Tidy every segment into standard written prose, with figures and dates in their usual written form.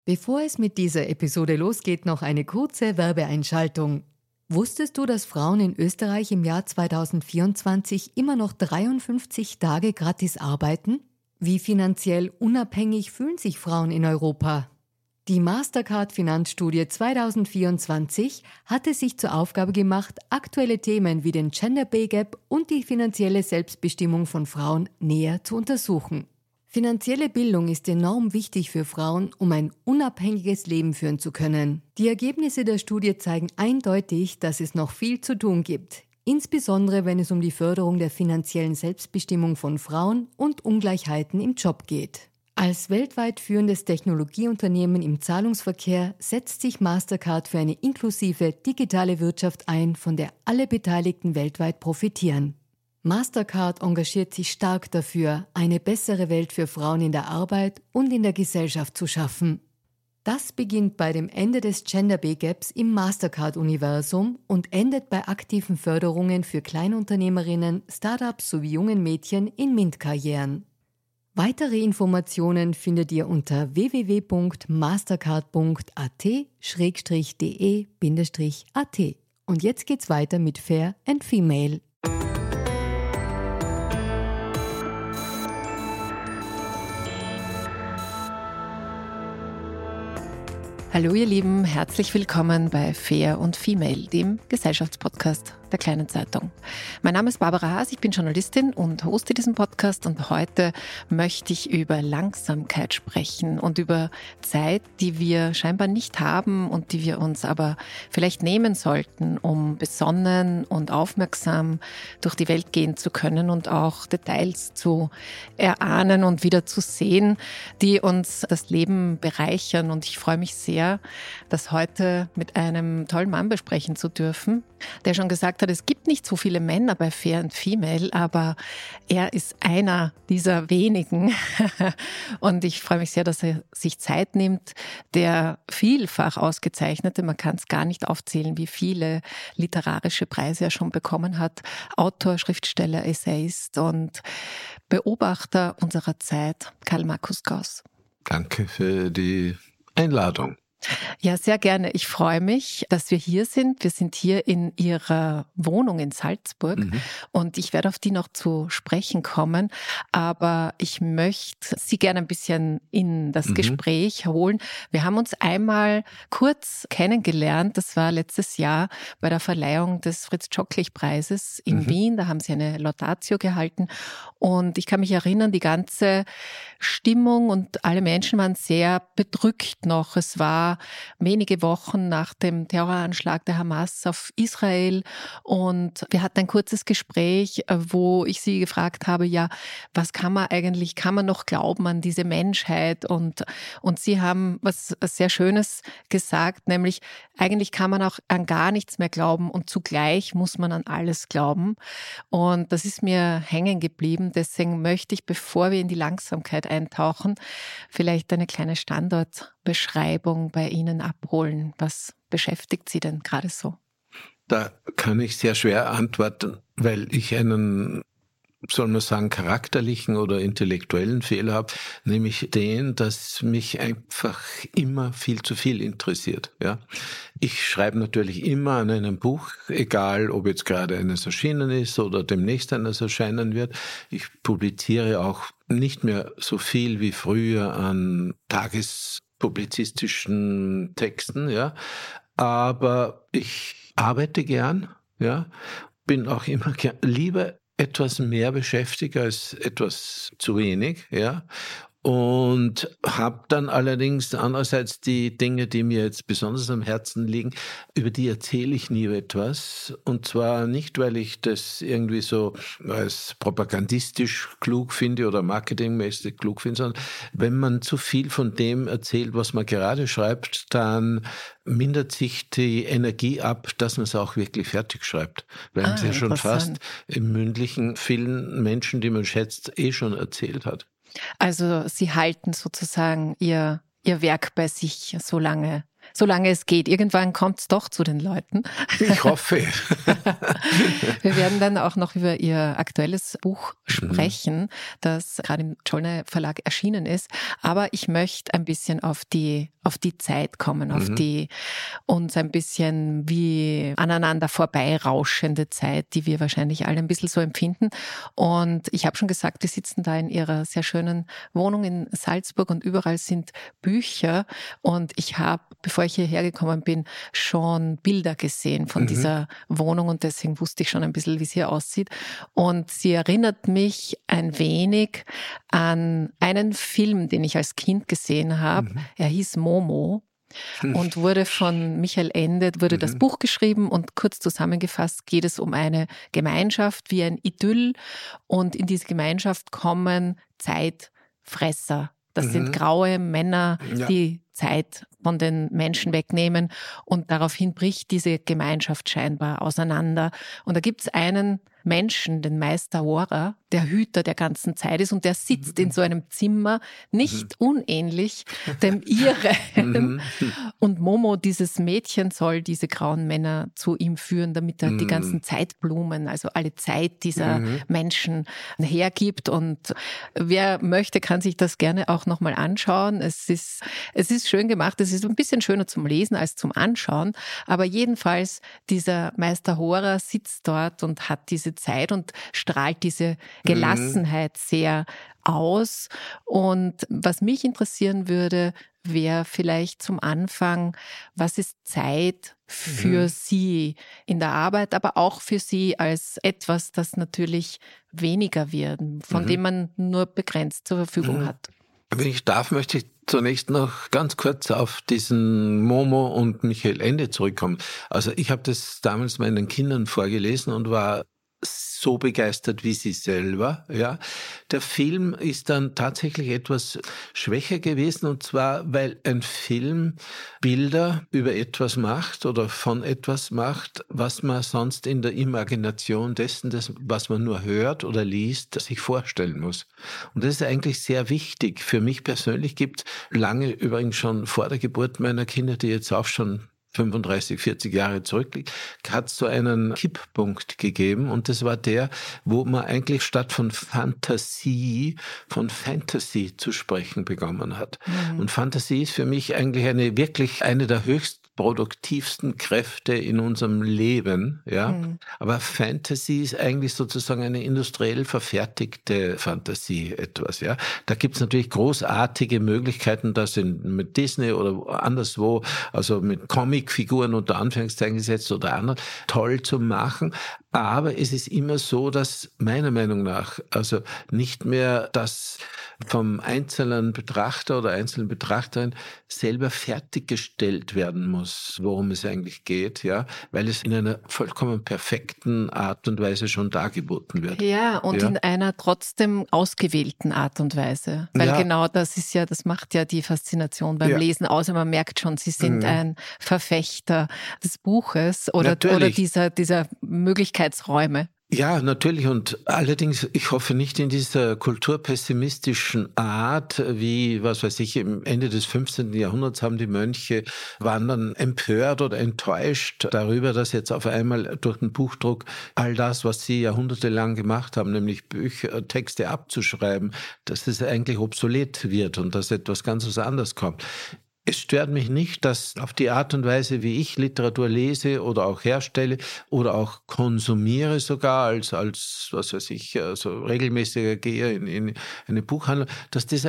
Bevor es mit dieser Episode losgeht, noch eine kurze Werbeeinschaltung. Wusstest du, dass Frauen in Österreich im Jahr 2024 immer noch 53 Tage gratis arbeiten? Wie finanziell unabhängig fühlen sich Frauen in Europa? Die Mastercard Finanzstudie 2024 hatte sich zur Aufgabe gemacht, aktuelle Themen wie den Gender Pay Gap und die finanzielle Selbstbestimmung von Frauen näher zu untersuchen. Finanzielle Bildung ist enorm wichtig für Frauen, um ein unabhängiges Leben führen zu können. Die Ergebnisse der Studie zeigen eindeutig, dass es noch viel zu tun gibt, insbesondere wenn es um die Förderung der finanziellen Selbstbestimmung von Frauen und Ungleichheiten im Job geht. Als weltweit führendes Technologieunternehmen im Zahlungsverkehr setzt sich Mastercard für eine inklusive digitale Wirtschaft ein, von der alle Beteiligten weltweit profitieren. Mastercard engagiert sich stark dafür, eine bessere Welt für Frauen in der Arbeit und in der Gesellschaft zu schaffen. Das beginnt bei dem Ende des Gender Pay Gaps im Mastercard-Universum und endet bei aktiven Förderungen für Kleinunternehmerinnen, Startups sowie jungen Mädchen in MINT-Karrieren. Weitere Informationen findet ihr unter www.mastercard.at/de-at. Und jetzt geht's weiter mit Fair and Female. Hallo ihr Lieben, herzlich willkommen bei Fair und Female, dem Gesellschaftspodcast der Kleinen Zeitung. Mein Name ist Barbara Haas, ich bin Journalistin und hoste diesen Podcast und heute möchte ich über Langsamkeit sprechen und über Zeit, die wir scheinbar nicht haben und die wir uns aber vielleicht nehmen sollten, um besonnen und aufmerksam durch die Welt gehen zu können und auch Details zu erahnen und wieder zu sehen, die uns das Leben bereichern. Und ich freue mich sehr, das heute mit einem tollen Mann besprechen zu dürfen, der schon gesagt hat, es gibt nicht so viele Männer bei Fair and Female, aber er ist einer dieser wenigen. Und ich freue mich sehr, dass er sich Zeit nimmt. Der vielfach ausgezeichnete, man kann es gar nicht aufzählen, wie viele literarische Preise er schon bekommen hat. Autor, Schriftsteller, Essayist und Beobachter unserer Zeit, Karl Markus Gauss. Danke für die Einladung. Ja, sehr gerne. Ich freue mich, dass wir hier sind. Wir sind hier in Ihrer Wohnung in Salzburg und ich werde auf die noch zu sprechen kommen. Aber ich möchte Sie gerne ein bisschen in das Gespräch holen. Wir haben uns einmal kurz kennengelernt. Das war letztes Jahr bei der Verleihung des Fritz-Tschocklich-Preises in Wien. Da haben Sie eine Laudatio gehalten und ich kann mich erinnern, die ganze Stimmung und alle Menschen waren sehr bedrückt noch. Es war wenige Wochen nach dem Terroranschlag der Hamas auf Israel und wir hatten ein kurzes Gespräch, wo ich Sie gefragt habe, ja, was kann man noch glauben an diese Menschheit? Und Sie haben was sehr Schönes gesagt, nämlich eigentlich kann man auch an gar nichts mehr glauben und zugleich muss man an alles glauben. Und das ist mir hängen geblieben. Deswegen möchte ich, bevor wir in die Langsamkeit eintauchen, vielleicht eine kleine Standortbeschreibung bei Ihnen abholen. Was beschäftigt Sie denn gerade so? Da kann ich sehr schwer antworten, weil ich einen, soll man sagen, charakterlichen oder intellektuellen Fehler habe, nämlich den, dass mich einfach immer viel zu viel interessiert. Ja, ich schreibe natürlich immer an einem Buch, egal ob jetzt gerade eines erschienen ist oder demnächst eines erscheinen wird. Ich publiziere auch nicht mehr so viel wie früher an tagespublizistischen Texten, ja, aber ich arbeite gern, ja, bin auch immer lieber etwas mehr beschäftigt als etwas zu wenig, ja. Und habe dann allerdings andererseits die Dinge, die mir jetzt besonders am Herzen liegen, über die erzähle ich nie etwas. Und zwar nicht, weil ich das irgendwie so als propagandistisch klug finde oder marketingmäßig klug finde, sondern wenn man zu viel von dem erzählt, was man gerade schreibt, dann mindert sich die Energie ab, dass man es auch wirklich fertig schreibt. Weil man es ja schon fast im Mündlichen vielen Menschen, die man schätzt, schon erzählt hat. Also Sie halten sozusagen Ihr Werk bei sich so lange, solange es geht. Irgendwann kommt es doch zu den Leuten. Ich hoffe. Wir werden dann auch noch über Ihr aktuelles Buch sprechen, das gerade im Czollner Verlag erschienen ist. Aber ich möchte ein bisschen auf die Zeit kommen, auf die uns ein bisschen wie aneinander vorbeirauschende Zeit, die wir wahrscheinlich alle ein bisschen so empfinden. Und ich habe schon gesagt, wir sitzen da in Ihrer sehr schönen Wohnung in Salzburg und überall sind Bücher. Und ich habe, bevor ich hierher gekommen bin, schon Bilder gesehen von dieser Wohnung und deswegen wusste ich schon ein bisschen, wie es hier aussieht. Und sie erinnert mich ein wenig an einen Film, den ich als Kind gesehen habe. Er hieß Momo. Und wurde von Michael Ende, wurde das Buch geschrieben und kurz zusammengefasst geht es um eine Gemeinschaft wie ein Idyll und in diese Gemeinschaft kommen Zeitfresser. Das sind graue Männer, die Zeit von den Menschen wegnehmen und daraufhin bricht diese Gemeinschaft scheinbar auseinander. Und da gibt es einen Menschen, den Meister Hora, der Hüter der ganzen Zeit ist und der sitzt in so einem Zimmer, nicht unähnlich dem ihren. Und Momo, dieses Mädchen, soll diese grauen Männer zu ihm führen, damit er die ganzen Zeitblumen, also alle Zeit dieser Menschen hergibt. Und wer möchte, kann sich das gerne auch nochmal anschauen. Es ist schön gemacht, es ist ein bisschen schöner zum Lesen als zum Anschauen, aber jedenfalls dieser Meister Hora sitzt dort und hat diese Zeit und strahlt diese Gelassenheit sehr aus. Und was mich interessieren würde, wäre vielleicht zum Anfang, was ist Zeit für Sie in der Arbeit, aber auch für Sie als etwas, das natürlich weniger wird, von dem man nur begrenzt zur Verfügung hat? Wenn ich darf, möchte ich zunächst noch ganz kurz auf diesen Momo und Michael Ende zurückkommen. Also ich habe das damals meinen Kindern vorgelesen und war so begeistert wie sie selber. Ja. Der Film ist dann tatsächlich etwas schwächer gewesen, und zwar, weil ein Film Bilder über etwas macht oder von etwas macht, was man sonst in der Imagination dessen, was man nur hört oder liest, sich vorstellen muss. Und das ist eigentlich sehr wichtig. Für mich persönlich gibt es lange, übrigens schon vor der Geburt meiner Kinder, die jetzt auch schon 35, 40 Jahre zurückliegt, hat es so einen Kipppunkt gegeben, und das war der, wo man eigentlich statt von Fantasie zu sprechen begonnen hat. Und Fantasie ist für mich eigentlich eine der höchst produktivsten Kräfte in unserem Leben, ja. Aber Fantasy ist eigentlich sozusagen eine industriell verfertigte Fantasie etwas, ja. Da gibt's natürlich großartige Möglichkeiten, das mit Disney oder anderswo, also mit Comicfiguren unter Anführungszeichen gesetzt oder anderen, toll zu machen. Aber es ist immer so, dass meiner Meinung nach also nicht mehr das vom einzelnen Betrachter oder einzelnen Betrachterin selber fertiggestellt werden muss, worum es eigentlich geht, ja, weil es in einer vollkommen perfekten Art und Weise schon dargeboten wird. Ja, und in einer trotzdem ausgewählten Art und Weise. Weil genau das macht ja die Faszination beim Lesen aus. Und man merkt schon, Sie sind ein Verfechter des Buches oder dieser Möglichkeitsräume. Ja, natürlich, und allerdings, ich hoffe nicht in dieser kulturpessimistischen Art, wie, was weiß ich, im Ende des 15. Jahrhunderts waren dann empört oder enttäuscht darüber, dass jetzt auf einmal durch den Buchdruck all das, was sie jahrhundertelang gemacht haben, nämlich Bücher, Texte abzuschreiben, dass das eigentlich obsolet wird und dass etwas ganz was anderes kommt. Es stört mich nicht, dass auf die Art und Weise, wie ich Literatur lese oder auch herstelle oder auch konsumiere sogar als was weiß ich, also regelmäßiger Geher in eine Buchhandlung, dass das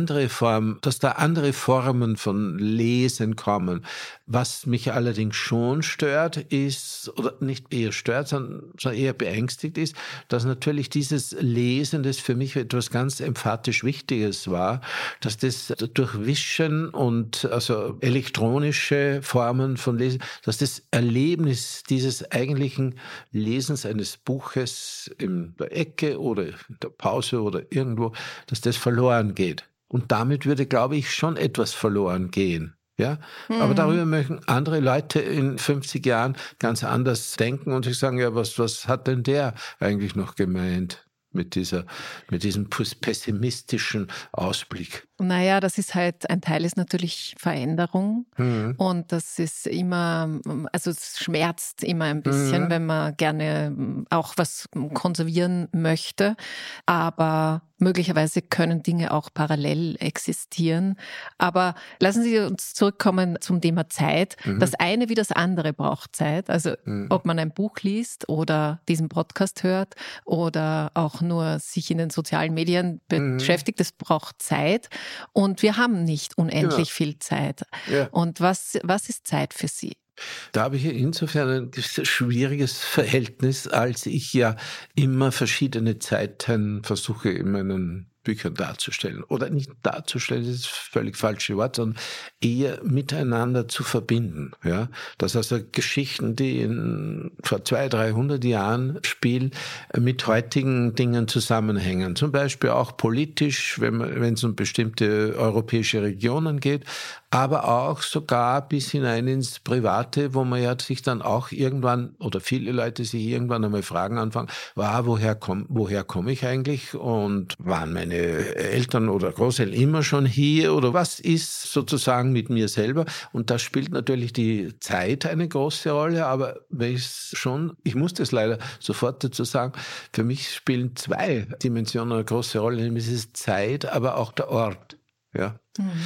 dass da andere Formen von Lesen kommen. Was mich allerdings schon stört ist, oder nicht eher stört, sondern eher beängstigt ist, dass natürlich dieses Lesen, das für mich etwas ganz emphatisch Wichtiges war, dass das Durchwischen und also elektronische Formen von Lesen, dass das Erlebnis dieses eigentlichen Lesens eines Buches in der Ecke oder in der Pause oder irgendwo, dass das verloren geht. Und damit würde, glaube ich, schon etwas verloren gehen. Ja, aber darüber möchten andere Leute in 50 Jahren ganz anders denken und sich sagen, ja, was hat denn der eigentlich noch gemeint mit diesem pessimistischen Ausblick? Naja, das ist halt, ein Teil ist natürlich Veränderung und das ist immer, also es schmerzt immer ein bisschen, wenn man gerne auch was konservieren möchte, aber möglicherweise können Dinge auch parallel existieren. Aber lassen Sie uns zurückkommen zum Thema Zeit. Das eine wie das andere braucht Zeit. Also ob man ein Buch liest oder diesen Podcast hört oder auch nur sich in den sozialen Medien beschäftigt, das braucht Zeit. Und wir haben nicht unendlich viel Zeit. Ja. Und was ist Zeit für Sie? Da habe ich insofern ein schwieriges Verhältnis, als ich ja immer verschiedene Zeiten versuche in meinen Büchern darzustellen. Oder nicht darzustellen, das ist das völlig falsche Wort, sondern eher miteinander zu verbinden. Ja? Dass also Geschichten, die vor 200, 300 Jahren spielen, mit heutigen Dingen zusammenhängen. Zum Beispiel auch politisch, wenn es um bestimmte europäische Regionen geht, aber auch sogar bis hinein ins Private, wo man ja sich dann auch irgendwann, oder viele Leute sich irgendwann einmal fragen anfangen, woher komme ich eigentlich und waren meine Eltern oder Großeltern immer schon hier oder was ist sozusagen mit mir selber? Und da spielt natürlich die Zeit eine große Rolle, aber ich muss das leider sofort dazu sagen, für mich spielen 2 Dimensionen eine große Rolle, nämlich es ist Zeit, aber auch der Ort. Ja.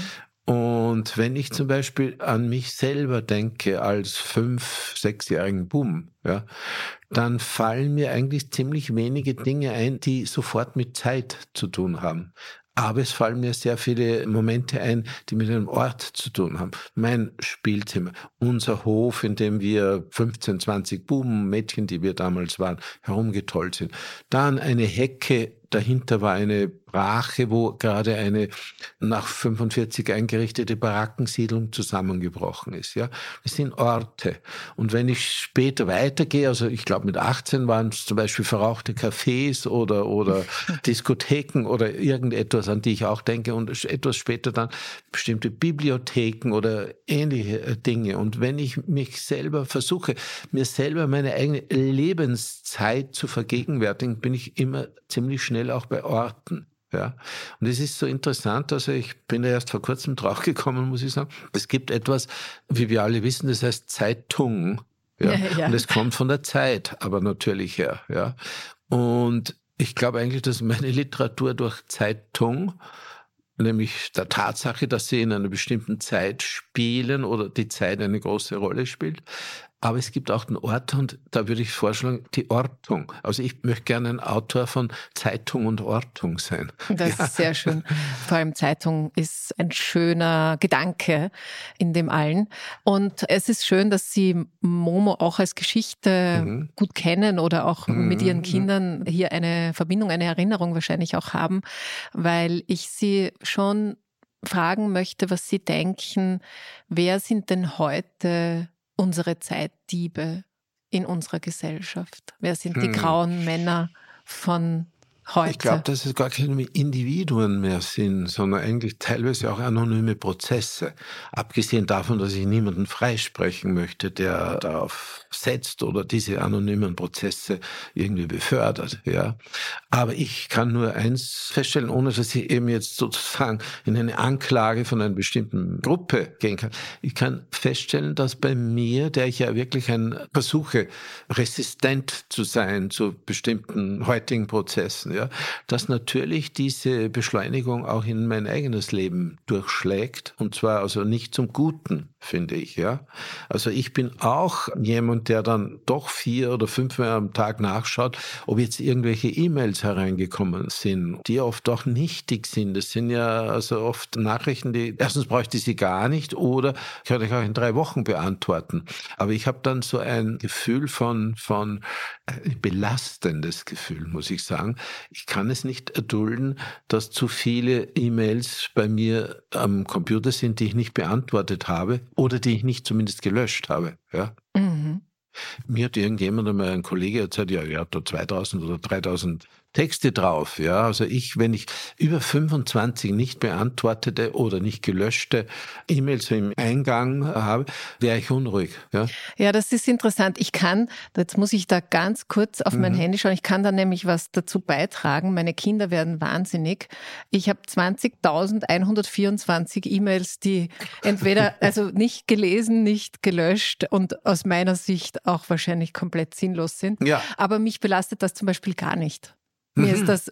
Und wenn ich zum Beispiel an mich selber denke als 5-, 6-jährigen Buben, ja, dann fallen mir eigentlich ziemlich wenige Dinge ein, die sofort mit Zeit zu tun haben. Aber es fallen mir sehr viele Momente ein, die mit einem Ort zu tun haben. Mein Spielzimmer, unser Hof, in dem wir 15, 20 Buben, Mädchen, die wir damals waren, herumgetollt sind. Dann eine Hecke, dahinter war eine Brache, wo gerade eine nach 45 eingerichtete Barackensiedlung zusammengebrochen ist. Ja, das sind Orte. Und wenn ich später weitergehe, also ich glaube mit 18 waren es zum Beispiel verrauchte Cafés oder Diskotheken oder irgendetwas, an die ich auch denke, und etwas später dann bestimmte Bibliotheken oder ähnliche Dinge. Und wenn ich mich selber versuche, mir selber meine eigene Lebenszeit zu vergegenwärtigen, bin ich immer ziemlich schnell auch bei Orten. Ja, und es ist so interessant, also ich bin da erst vor kurzem drauf gekommen, muss ich sagen. Es gibt etwas, wie wir alle wissen, das heißt Zeitung. Ja, und es kommt von der Zeit, aber natürlich her. Ja, und ich glaube eigentlich, dass meine Literatur durch Zeitung, nämlich der Tatsache, dass sie in einer bestimmten Zeit spielen oder die Zeit eine große Rolle spielt. Aber es gibt auch den Ort und da würde ich vorschlagen, die Ortung. Also ich möchte gerne ein Autor von Zeitung und Ortung sein. Das ist sehr schön. Vor allem Zeitung ist ein schöner Gedanke in dem allen. Und es ist schön, dass Sie Momo auch als Geschichte gut kennen oder auch mit Ihren Kindern hier eine Verbindung, eine Erinnerung wahrscheinlich auch haben, weil ich Sie schon fragen möchte, was Sie denken, wer sind denn heute unsere Zeitdiebe in unserer Gesellschaft? Wer sind die grauen Männer von heute? Ich glaube, dass es gar keine Individuen mehr sind, sondern eigentlich teilweise auch anonyme Prozesse. Abgesehen davon, dass ich niemanden freisprechen möchte, der darauf setzt oder diese anonymen Prozesse irgendwie befördert. Ja. Aber ich kann nur eins feststellen, ohne dass ich eben jetzt sozusagen in eine Anklage von einer bestimmten Gruppe gehen kann. Ich kann feststellen, dass bei mir, der ich ja wirklich versuche, resistent zu sein zu bestimmten heutigen Prozessen, ja, dass natürlich diese Beschleunigung auch in mein eigenes Leben durchschlägt, und zwar also nicht zum Guten, finde ich, ja. Also ich bin auch jemand, der dann doch 4 oder 5 Mal am Tag nachschaut, ob jetzt irgendwelche E-Mails hereingekommen sind, die oft auch nichtig sind. Das sind ja also oft Nachrichten, die erstens bräuchte ich sie gar nicht oder kann ich auch in 3 Wochen beantworten. Aber ich habe dann so ein Gefühl von belastendes Gefühl, muss ich sagen. Ich kann es nicht erdulden, dass zu viele E-Mails bei mir am Computer sind, die ich nicht beantwortet habe oder die ich nicht zumindest gelöscht habe. Ja. Mir hat irgendjemand einmal, ein Kollege erzählt, ja, er hat da 2000 oder 3000 Texte drauf. Ja, also wenn ich über 25 nicht beantwortete oder nicht gelöschte E-Mails im Eingang habe, wäre ich unruhig. Ja, ja, das ist interessant. Jetzt muss ich da ganz kurz auf mein Handy schauen, ich kann da nämlich was dazu beitragen. Meine Kinder werden wahnsinnig. Ich habe 20.124 E-Mails, die entweder also nicht gelesen, nicht gelöscht und aus meiner Sicht auch wahrscheinlich komplett sinnlos sind. Ja. Aber mich belastet das zum Beispiel gar nicht. Mir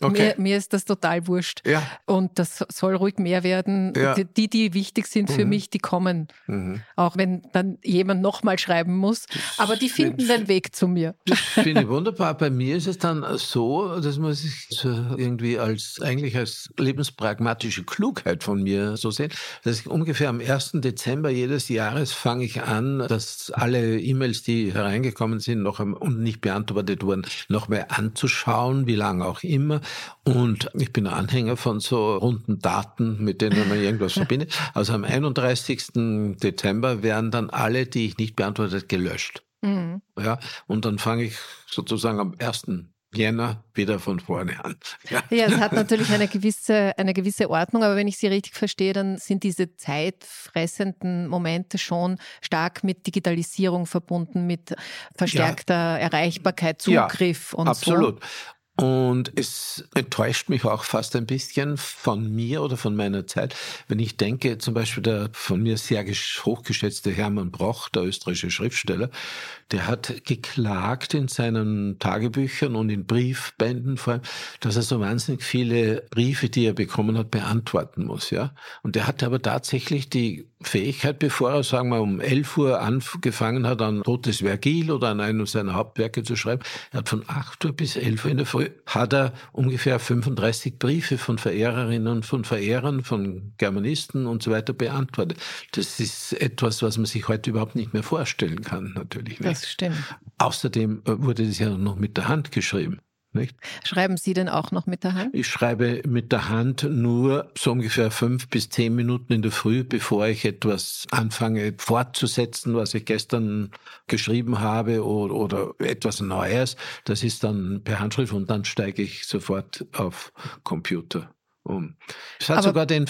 ist das total wurscht. Ja. Und das soll ruhig mehr werden. Ja. Die wichtig sind für mich, die kommen. Auch wenn dann jemand nochmal schreiben muss. Aber die finden den Weg zu mir. Das finde ich wunderbar. Bei mir ist es dann so, dass man sich irgendwie eigentlich als lebenspragmatische Klugheit von mir so sehen, dass ich ungefähr am 1. Dezember jedes Jahres fange ich an, dass alle E-Mails, die hereingekommen sind und nicht beantwortet wurden, noch mal anzuschauen, wie lange auch immer. Und ich bin Anhänger von so runden Daten, mit denen man irgendwas verbindet. Also am 31. Dezember werden dann alle, die ich nicht beantwortet, gelöscht. Ja, und dann fange ich sozusagen am 1. Jänner wieder von vorne an. Ja, es hat natürlich eine gewisse Ordnung, aber wenn ich Sie richtig verstehe, dann sind diese zeitfressenden Momente schon stark mit Digitalisierung verbunden, mit verstärkter Erreichbarkeit, Zugriff und absolut. So. Und es enttäuscht mich auch fast ein bisschen von mir oder von meiner Zeit, wenn ich denke, zum Beispiel der von mir sehr hochgeschätzte Hermann Broch, der österreichische Schriftsteller, der hat geklagt in seinen Tagebüchern und in Briefbänden vor allem, dass er so wahnsinnig viele Briefe, die er bekommen hat, beantworten muss. Ja? Und der hatte aber tatsächlich die Fähigkeit, bevor er, sagen wir, um 11 Uhr angefangen hat, an Totes Vergil oder an einem seiner Hauptwerke zu schreiben, er hat von 8 Uhr bis 11 Uhr in der Früh hat er ungefähr 35 Briefe von Verehrerinnen und von Verehrern, von Germanisten und so weiter beantwortet. Das ist etwas, was man sich heute überhaupt nicht mehr vorstellen kann, natürlich nicht. Das stimmt. Außerdem wurde das ja noch mit der Hand geschrieben. Nicht? Schreiben Sie denn auch noch mit der Hand? Ich schreibe mit der Hand nur so ungefähr 5 bis 10 Minuten in der Früh, bevor ich etwas anfange fortzusetzen, was ich gestern geschrieben habe oder etwas Neues. Das ist dann per Handschrift und dann steige ich sofort auf Computer um. Es hat sogar diesen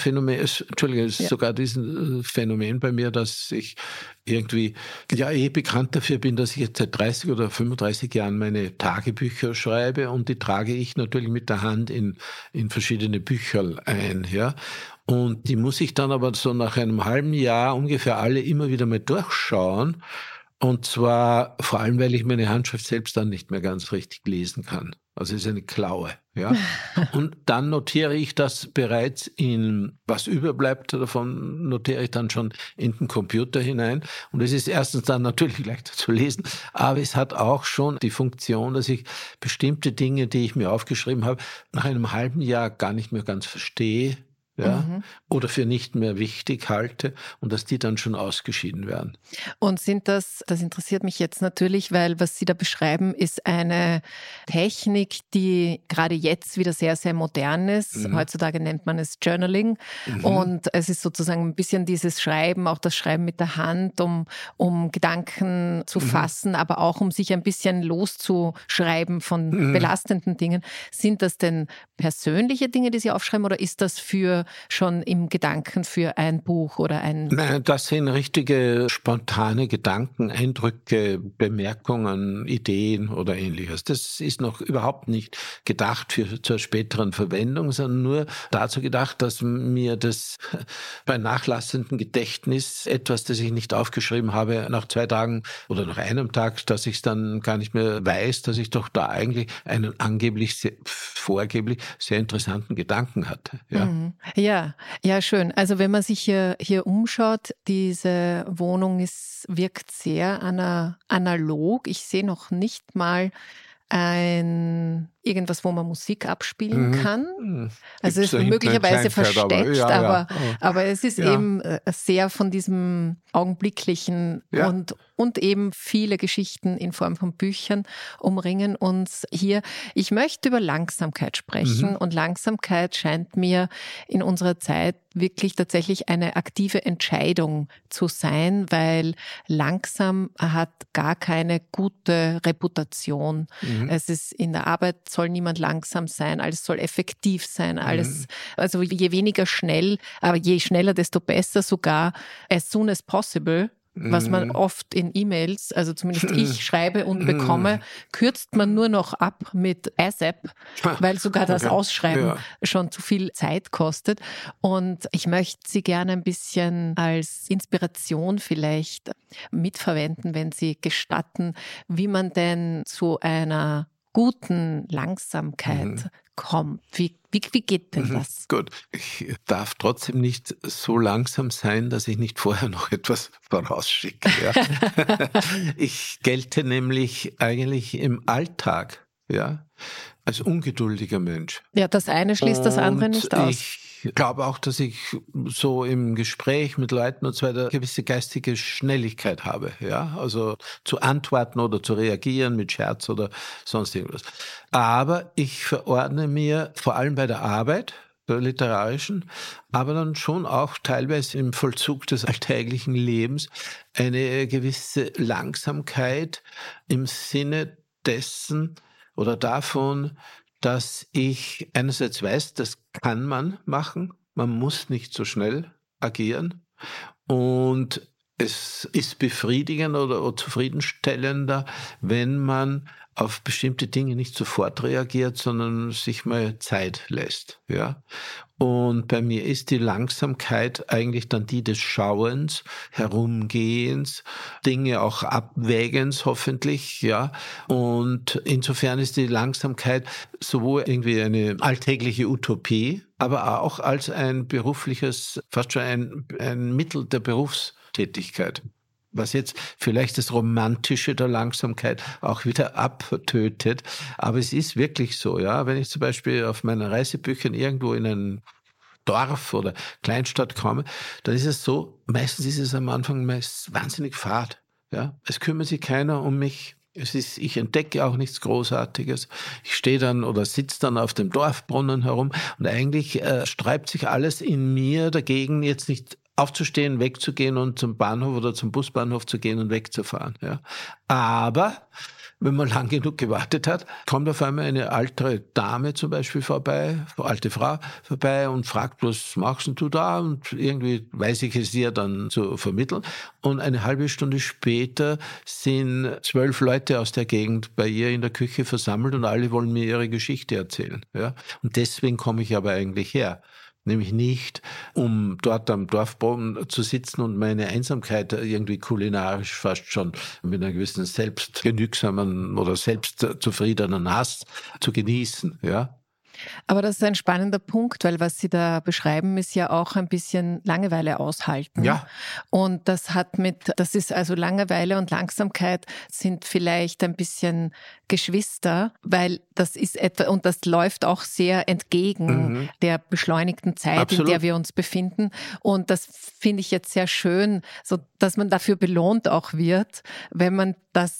Phänomen bei mir, dass ich irgendwie bekannt dafür bin, dass ich jetzt seit 30 oder 35 Jahren meine Tagebücher schreibe und die trage ich natürlich mit der Hand in verschiedene Bücher ein, ja. Und die muss ich dann aber so nach einem halben Jahr ungefähr alle immer wieder mal durchschauen. Und zwar vor allem, weil ich meine Handschrift selbst dann nicht mehr ganz richtig lesen kann. Also es ist eine Klaue, ja. Und dann notiere ich das bereits was überbleibt davon, notiere ich dann schon in den Computer hinein. Und es ist erstens dann natürlich leichter zu lesen, aber es hat auch schon die Funktion, dass ich bestimmte Dinge, die ich mir aufgeschrieben habe, nach einem halben Jahr gar nicht mehr ganz verstehe. Ja, oder für nicht mehr wichtig halte und dass die dann schon ausgeschieden werden. Und das interessiert mich jetzt natürlich, weil was Sie da beschreiben, ist eine Technik, die gerade jetzt wieder sehr, sehr modern ist. Heutzutage nennt man es Journaling und es ist sozusagen ein bisschen dieses Schreiben, auch das Schreiben mit der Hand, um Gedanken zu fassen, aber auch um sich ein bisschen loszuschreiben von belastenden Dingen. Sind das denn persönliche Dinge, die Sie aufschreiben oder ist das schon im Gedanken für ein Buch oder ein... Nein, das sind richtige spontane Gedanken, Eindrücke, Bemerkungen, Ideen oder Ähnliches. Das ist noch überhaupt nicht gedacht zur späteren Verwendung, sondern nur dazu gedacht, dass mir das bei nachlassendem Gedächtnis etwas, das ich nicht aufgeschrieben habe, nach 2 Tagen oder nach einem Tag, dass ich es dann gar nicht mehr weiß, dass ich doch da eigentlich einen vorgeblich sehr interessanten Gedanken hatte. Ja. Ja, schön. Also wenn man sich hier umschaut, diese Wohnung wirkt sehr analog. Ich sehe noch nicht mal irgendwas, wo man Musik abspielen kann. Also es ist möglicherweise versteckt, aber es ist eben sehr von diesem Augenblicklichen und eben viele Geschichten in Form von Büchern umringen uns hier. Ich möchte über Langsamkeit sprechen und Langsamkeit scheint mir in unserer Zeit wirklich tatsächlich eine aktive Entscheidung zu sein, weil langsam hat gar keine gute Reputation. Es ist in der Arbeit soll niemand langsam sein, alles soll effektiv sein, alles, also je weniger schnell, aber je schneller, desto besser, sogar as soon as possible. Was man oft in E-Mails, also zumindest ich schreibe und bekomme, kürzt man nur noch ab mit ASAP, weil sogar das Ausschreiben schon zu viel Zeit kostet. Und ich möchte Sie gerne ein bisschen als Inspiration vielleicht mitverwenden, wenn Sie gestatten, wie man denn zu einer guten Langsamkeit kommt. Wie geht denn das? Gut, ich darf trotzdem nicht so langsam sein, dass ich nicht vorher noch etwas vorausschicke. Ja? Ich gelte nämlich eigentlich im Alltag als ungeduldiger Mensch. Ja, das eine schließt das andere nicht aus. Ich glaube auch, dass ich so im Gespräch mit Leuten und so weiter gewisse geistige Schnelligkeit habe, also zu antworten oder zu reagieren mit Scherz oder sonst irgendwas. Aber ich verordne mir vor allem bei der Arbeit, der literarischen, aber dann schon auch teilweise im Vollzug des alltäglichen Lebens eine gewisse Langsamkeit im Sinne dessen oder davon, dass ich einerseits weiß, das kann man machen, man muss nicht so schnell agieren und es ist befriedigender oder zufriedenstellender, wenn man auf bestimmte Dinge nicht sofort reagiert, sondern sich mal Zeit lässt. Und bei mir ist die Langsamkeit eigentlich dann die des Schauens, Herumgehens, Dinge auch Abwägens hoffentlich, Und insofern ist die Langsamkeit sowohl irgendwie eine alltägliche Utopie, aber auch als ein berufliches, fast schon ein Mittel der Berufstätigkeit. Was jetzt vielleicht das Romantische der Langsamkeit auch wieder abtötet. Aber es ist wirklich so, wenn ich zum Beispiel auf meinen Reisebüchern irgendwo in ein Dorf oder Kleinstadt komme, dann ist es so, meistens ist es am Anfang wahnsinnig fad. Es kümmert sich keiner um mich. Ich entdecke auch nichts Großartiges. Ich stehe dann oder sitze dann auf dem Dorfbrunnen herum und eigentlich sträubt sich alles in mir dagegen, jetzt nicht aufzustehen, wegzugehen und zum Bahnhof oder zum Busbahnhof zu gehen und wegzufahren. Aber wenn man lang genug gewartet hat, kommt auf einmal eine alte Dame zum Beispiel vorbei, eine alte Frau vorbei und fragt, was machst denn du da? Und irgendwie weiß ich es ihr dann zu vermitteln. Und eine halbe Stunde später sind 12 Leute aus der Gegend bei ihr in der Küche versammelt und alle wollen mir ihre Geschichte erzählen. Und deswegen komme ich aber eigentlich her. Nämlich nicht, um dort am Dorfboden zu sitzen und meine Einsamkeit irgendwie kulinarisch fast schon mit einer gewissen selbstgenügsamen oder selbstzufriedenen Hass zu genießen, Aber das ist ein spannender Punkt, weil was Sie da beschreiben, ist ja auch ein bisschen Langeweile aushalten. Ja. Und das ist also Langeweile und Langsamkeit sind vielleicht ein bisschen Geschwister, weil das ist und das läuft auch sehr entgegen der beschleunigten Zeit, Absolut. in der wir uns befinden. Und das finde ich jetzt sehr schön, so dass man dafür belohnt auch wird, wenn man das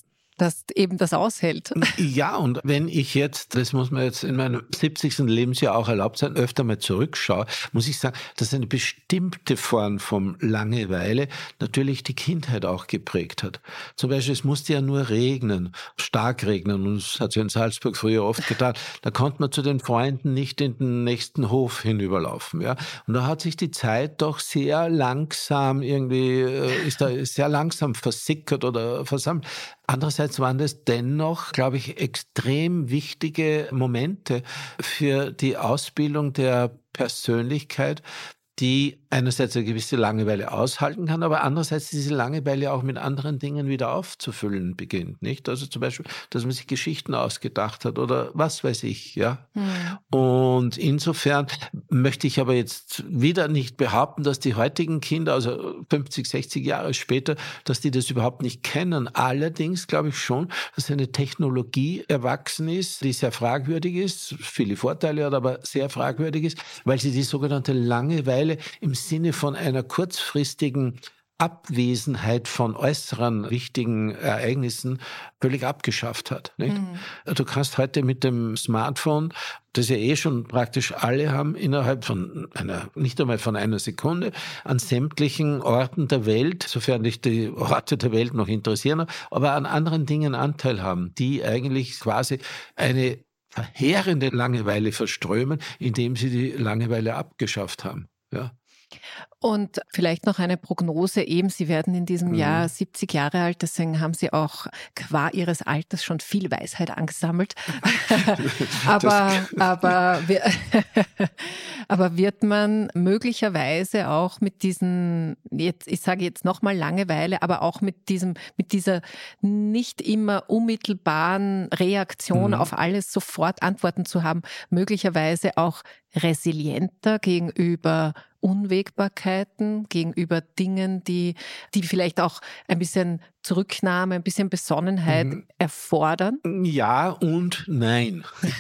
aushält. Ja, und wenn ich jetzt, das muss mir jetzt in meinem 70. Lebensjahr auch erlaubt sein, öfter mal zurückschaue, muss ich sagen, dass eine bestimmte Form von Langeweile natürlich die Kindheit auch geprägt hat. Zum Beispiel, es musste ja nur regnen, stark regnen, und das hat es in Salzburg früher oft getan. Da konnte man zu den Freunden nicht in den nächsten Hof hinüberlaufen. Und da hat sich die Zeit doch sehr langsam ist da sehr langsam versickert oder versammelt. Andererseits waren das dennoch, glaube ich, extrem wichtige Momente für die Ausbildung der Persönlichkeit, die einerseits eine gewisse Langeweile aushalten kann, aber andererseits diese Langeweile auch mit anderen Dingen wieder aufzufüllen beginnt, nicht? Also zum Beispiel, dass man sich Geschichten ausgedacht hat oder was weiß ich, Und insofern möchte ich aber jetzt wieder nicht behaupten, dass die heutigen Kinder, also 50, 60 Jahre später, dass die das überhaupt nicht kennen. Allerdings glaube ich schon, dass eine Technologie erwachsen ist, die sehr fragwürdig ist, viele Vorteile hat, aber sehr fragwürdig ist, weil sie die sogenannte Langeweile im Sinne von einer kurzfristigen Abwesenheit von äußeren wichtigen Ereignissen völlig abgeschafft hat. Nicht? Du kannst heute mit dem Smartphone, das ja schon praktisch alle haben, innerhalb von nicht einmal von einer Sekunde, an sämtlichen Orten der Welt, sofern dich die Orte der Welt noch interessieren, aber an anderen Dingen Anteil haben, die eigentlich quasi eine verheerende Langeweile verströmen, indem sie die Langeweile abgeschafft haben. Ja. Und vielleicht noch eine Prognose eben, Sie werden in diesem Jahr 70 Jahre alt, deswegen haben Sie auch qua Ihres Alters schon viel Weisheit angesammelt. aber wird man möglicherweise auch mit diesen, ich sage jetzt nochmal Langeweile, aber auch mit dieser nicht immer unmittelbaren Reaktion auf alles sofort Antworten zu haben, möglicherweise auch resilienter gegenüber Unwägbarkeiten, gegenüber Dingen, die vielleicht auch ein bisschen Zurücknahme, ein bisschen Besonnenheit erfordern? Ja und nein.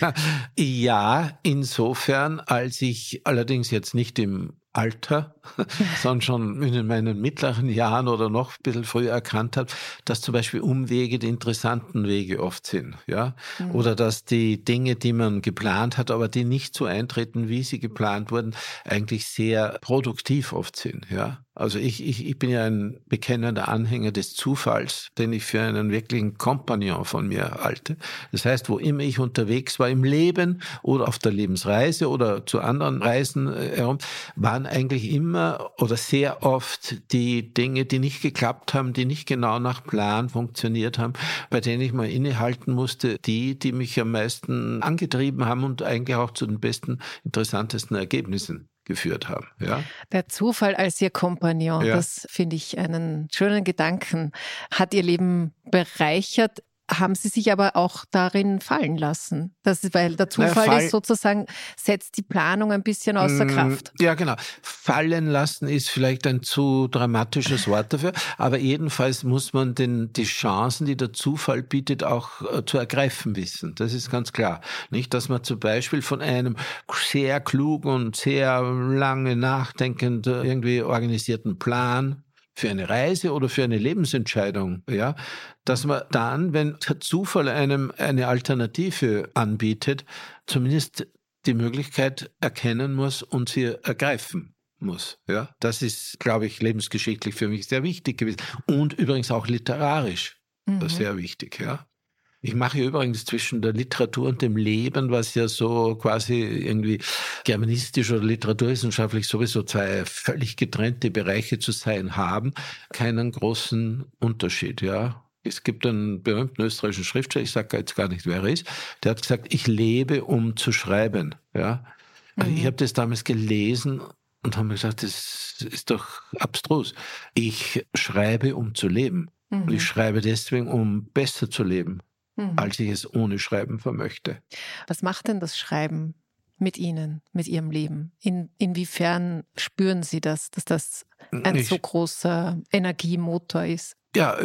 Ja, insofern, als ich allerdings jetzt nicht im Alter, sondern schon in meinen mittleren Jahren oder noch ein bisschen früher erkannt habe, dass zum Beispiel Umwege die interessanten Wege oft sind. Ja? Oder dass die Dinge, die man geplant hat, aber die nicht so eintreten, wie sie geplant wurden, eigentlich sehr produktiv oft sind. Ja? Also ich bin ja ein bekennender Anhänger des Zufalls, den ich für einen wirklichen Kompagnon von mir halte. Das heißt, wo immer ich unterwegs war im Leben oder auf der Lebensreise oder zu anderen Reisen herum, waren eigentlich immer oder sehr oft die Dinge, die nicht geklappt haben, die nicht genau nach Plan funktioniert haben, bei denen ich mal innehalten musste, die mich am meisten angetrieben haben und eigentlich auch zu den besten, interessantesten Ergebnissen geführt haben. Ja? Der Zufall als Ihr Kompagnon, das finde ich einen schönen Gedanken, hat Ihr Leben bereichert. Haben Sie sich aber auch darin fallen lassen? Weil der Zufall ist sozusagen, setzt die Planung ein bisschen außer Kraft. Ja, genau. Fallen lassen ist vielleicht ein zu dramatisches Wort dafür, aber jedenfalls muss man die Chancen, die der Zufall bietet, auch zu ergreifen wissen. Das ist ganz klar. Nicht, dass man zum Beispiel von einem sehr klugen und sehr lange nachdenkend irgendwie organisierten Plan für eine Reise oder für eine Lebensentscheidung, ja, dass man dann, wenn der Zufall einem eine Alternative anbietet, zumindest die Möglichkeit erkennen muss und sie ergreifen muss. Ja, das ist, glaube ich, lebensgeschichtlich für mich sehr wichtig gewesen und übrigens auch literarisch sehr wichtig. Ja. Ich mache übrigens zwischen der Literatur und dem Leben, was ja so quasi irgendwie germanistisch oder literaturwissenschaftlich sowieso zwei völlig getrennte Bereiche zu sein haben, keinen großen Unterschied. Ja. Es gibt einen berühmten österreichischen Schriftsteller, ich sage jetzt gar nicht, wer er ist, der hat gesagt, ich lebe, um zu schreiben. Ja. Ich habe das damals gelesen und habe mir gesagt, das ist doch abstrus. Ich schreibe, um zu leben. Und ich schreibe deswegen, um besser zu leben, als ich es ohne Schreiben vermöchte. Was macht denn das Schreiben mit Ihnen, mit Ihrem Leben? Inwiefern spüren Sie das, dass das ein so großer Energiemotor ist? Ja,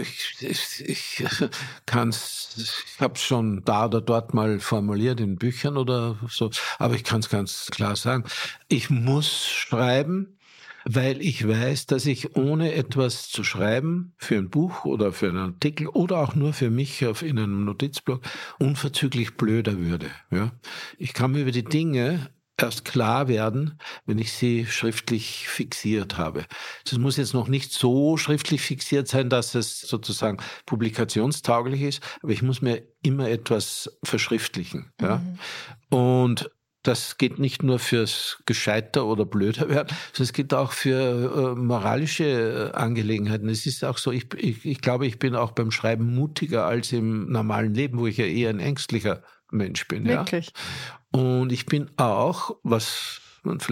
ich habe es schon da oder dort mal formuliert in Büchern oder so, aber ich kann es ganz klar sagen. Ich muss schreiben, weil ich weiß, dass ich ohne etwas zu schreiben, für ein Buch oder für einen Artikel oder auch nur für mich in einem Notizblock, unverzüglich blöder würde. Ja? Ich kann mir über die Dinge erst klar werden, wenn ich sie schriftlich fixiert habe. Das muss jetzt noch nicht so schriftlich fixiert sein, dass es sozusagen publikationstauglich ist, aber ich muss mir immer etwas verschriftlichen. Ja? Und das geht nicht nur fürs Gescheiter oder blöder werden, sondern es geht auch für moralische Angelegenheiten. Es ist auch so, ich glaube, ich bin auch beim Schreiben mutiger als im normalen Leben, wo ich ja eher ein ängstlicher Mensch bin. Wirklich? Ja? Und ich bin auch, was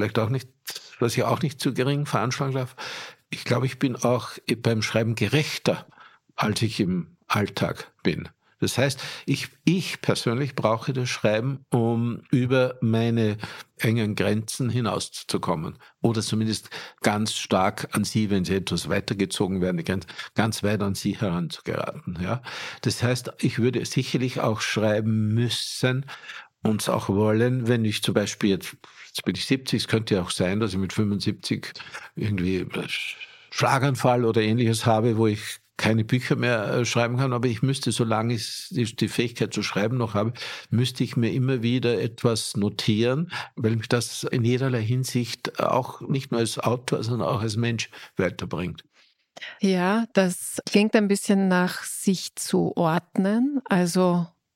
ich auch nicht zu gering veranschlagen darf, ich glaube, ich bin auch beim Schreiben gerechter, als ich im Alltag bin. Das heißt, ich persönlich brauche das Schreiben, um über meine engen Grenzen hinauszukommen. Oder zumindest ganz stark an sie, wenn sie etwas weitergezogen werden, ganz weit an sie heranzugeraten. Ja? Das heißt, ich würde sicherlich auch schreiben müssen und es auch wollen, wenn ich zum Beispiel jetzt bin ich 70, es könnte ja auch sein, dass ich mit 75 irgendwie Schlaganfall oder Ähnliches habe, wo ich keine Bücher mehr schreiben kann, aber ich müsste, solange ich die Fähigkeit zu schreiben noch habe, müsste ich mir immer wieder etwas notieren, weil mich das in jederlei Hinsicht auch nicht nur als Autor, sondern auch als Mensch weiterbringt. Ja, das klingt ein bisschen nach sich zu ordnen, also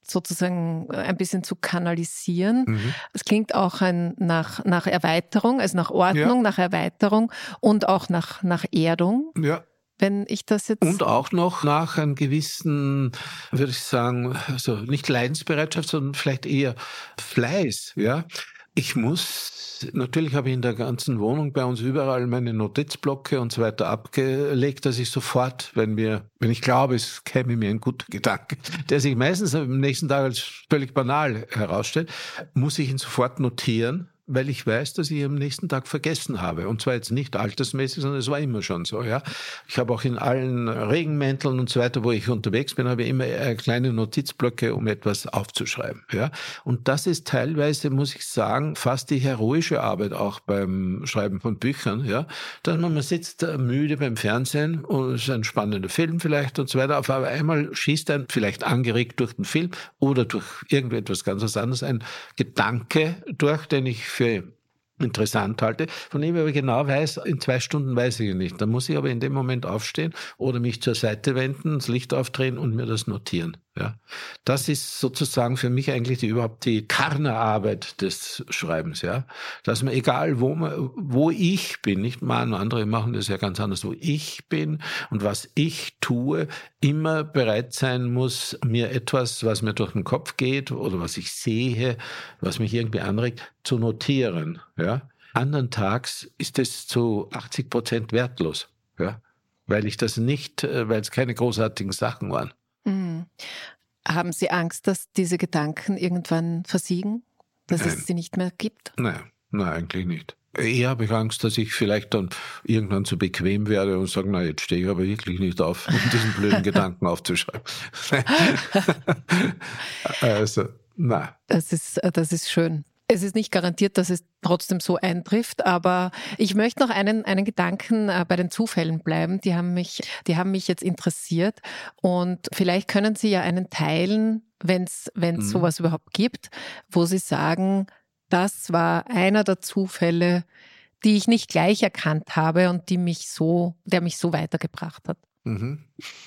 sozusagen ein bisschen zu kanalisieren. Es klingt auch nach Erweiterung, also nach Ordnung, nach Erweiterung und auch nach Erdung. Ja. Wenn ich das jetzt... Und auch noch nach einem gewissen, würde ich sagen, also nicht Leidensbereitschaft, sondern vielleicht eher Fleiß. Ja? Natürlich habe ich in der ganzen Wohnung bei uns überall meine Notizblöcke und so weiter abgelegt, dass ich sofort, wenn ich glaube, es käme mir ein guter Gedanke, der sich meistens am nächsten Tag als völlig banal herausstellt, muss ich ihn sofort notieren, weil ich weiß, dass ich am nächsten Tag vergessen habe. Und zwar jetzt nicht altersmäßig, sondern es war immer schon so. Ja. Ich habe auch in allen Regenmänteln und so weiter, wo ich unterwegs bin, habe ich immer kleine Notizblöcke, um etwas aufzuschreiben. Ja. Und das ist teilweise, muss ich sagen, fast die heroische Arbeit auch beim Schreiben von Büchern. Ja. Dass man sitzt müde beim Fernsehen und es ist ein spannender Film vielleicht und so weiter. Auf einmal schießt ein, vielleicht angeregt durch den Film oder durch irgendetwas ganz was anderes, ein Gedanke durch, den ich für interessant halte, von dem ich aber genau weiß, in 2 Stunden weiß ich ihn nicht. Dann muss ich aber in dem Moment aufstehen oder mich zur Seite wenden, das Licht aufdrehen und mir das notieren. Ja. Das ist sozusagen für mich eigentlich die Kernarbeit des Schreibens. Ja. Dass man, egal wo ich bin, nicht mal andere machen das ja ganz anders, wo ich bin und was ich tue, immer bereit sein muss, mir etwas, was mir durch den Kopf geht oder was ich sehe, was mich irgendwie anregt, zu notieren. Ja. Anderntags ist es zu 80% wertlos. Ja. Weil es keine großartigen Sachen waren. Mhm. Haben Sie Angst, dass diese Gedanken irgendwann versiegen? Dass es sie nicht mehr gibt? Nein, eigentlich nicht. Eher habe ich Angst, dass ich vielleicht dann irgendwann zu bequem werde und sage, na, jetzt stehe ich aber wirklich nicht auf, um diesen blöden Gedanken aufzuschreiben. Also, nein. Das ist schön. Es ist nicht garantiert, dass es trotzdem so eintrifft, aber ich möchte noch einen Gedanken bei den Zufällen bleiben. Die haben mich jetzt interessiert und vielleicht können Sie ja einen teilen, wenn es sowas überhaupt gibt, wo Sie sagen, das war einer der Zufälle, die ich nicht gleich erkannt habe und der mich so weitergebracht hat. Mhm.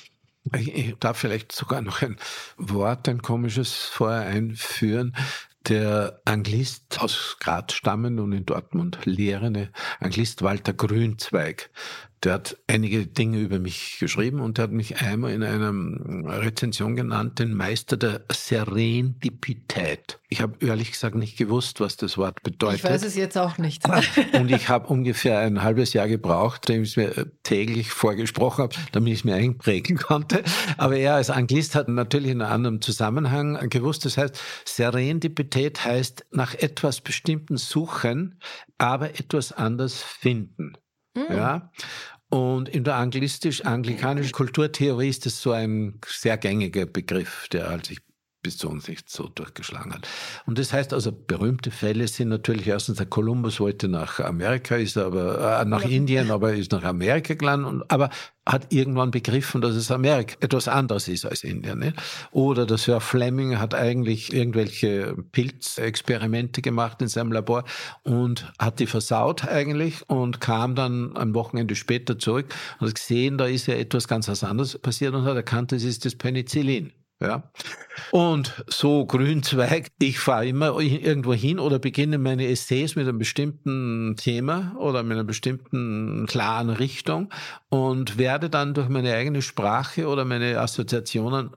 Ich darf vielleicht sogar noch ein komisches vorher einführen. Der Anglist aus Graz stammend und in Dortmund lehrende Anglist Walter Grünzweig, der hat einige Dinge über mich geschrieben und der hat mich einmal in einer Rezension genannt, den Meister der Serendipität. Ich habe ehrlich gesagt nicht gewusst, was das Wort bedeutet. Ich weiß es jetzt auch nicht. Und ich habe ungefähr ein halbes Jahr gebraucht, nachdem ich es mir täglich vorgesprochen habe, damit ich es mir einprägen konnte. Aber er als Anglist hat natürlich in einem anderen Zusammenhang gewusst. Das heißt, Serendipität heißt nach etwas Bestimmten suchen, aber etwas anders finden. Ja. Und in der anglikanischen Kulturtheorie ist das so ein sehr gängiger Begriff, der sich bis zu uns nicht so durchgeschlagen hat. Und das heißt also, berühmte Fälle sind natürlich erstens, der Kolumbus wollte nach Amerika, ist aber nach Indien, aber ist nach Amerika gelandet, aber hat irgendwann begriffen, dass es Amerika etwas anderes ist als Indien. Nicht? Oder der Sir Fleming hat eigentlich irgendwelche Pilzexperimente gemacht in seinem Labor und hat die versaut eigentlich und kam dann ein Wochenende später zurück und hat gesehen, da ist ja etwas ganz anderes passiert und hat erkannt, das ist das Penicillin. Ja. Und so Grünzweig, ich fahre immer irgendwo hin oder beginne meine Essays mit einem bestimmten Thema oder mit einer bestimmten klaren Richtung und werde dann durch meine eigene Sprache oder meine Assoziationen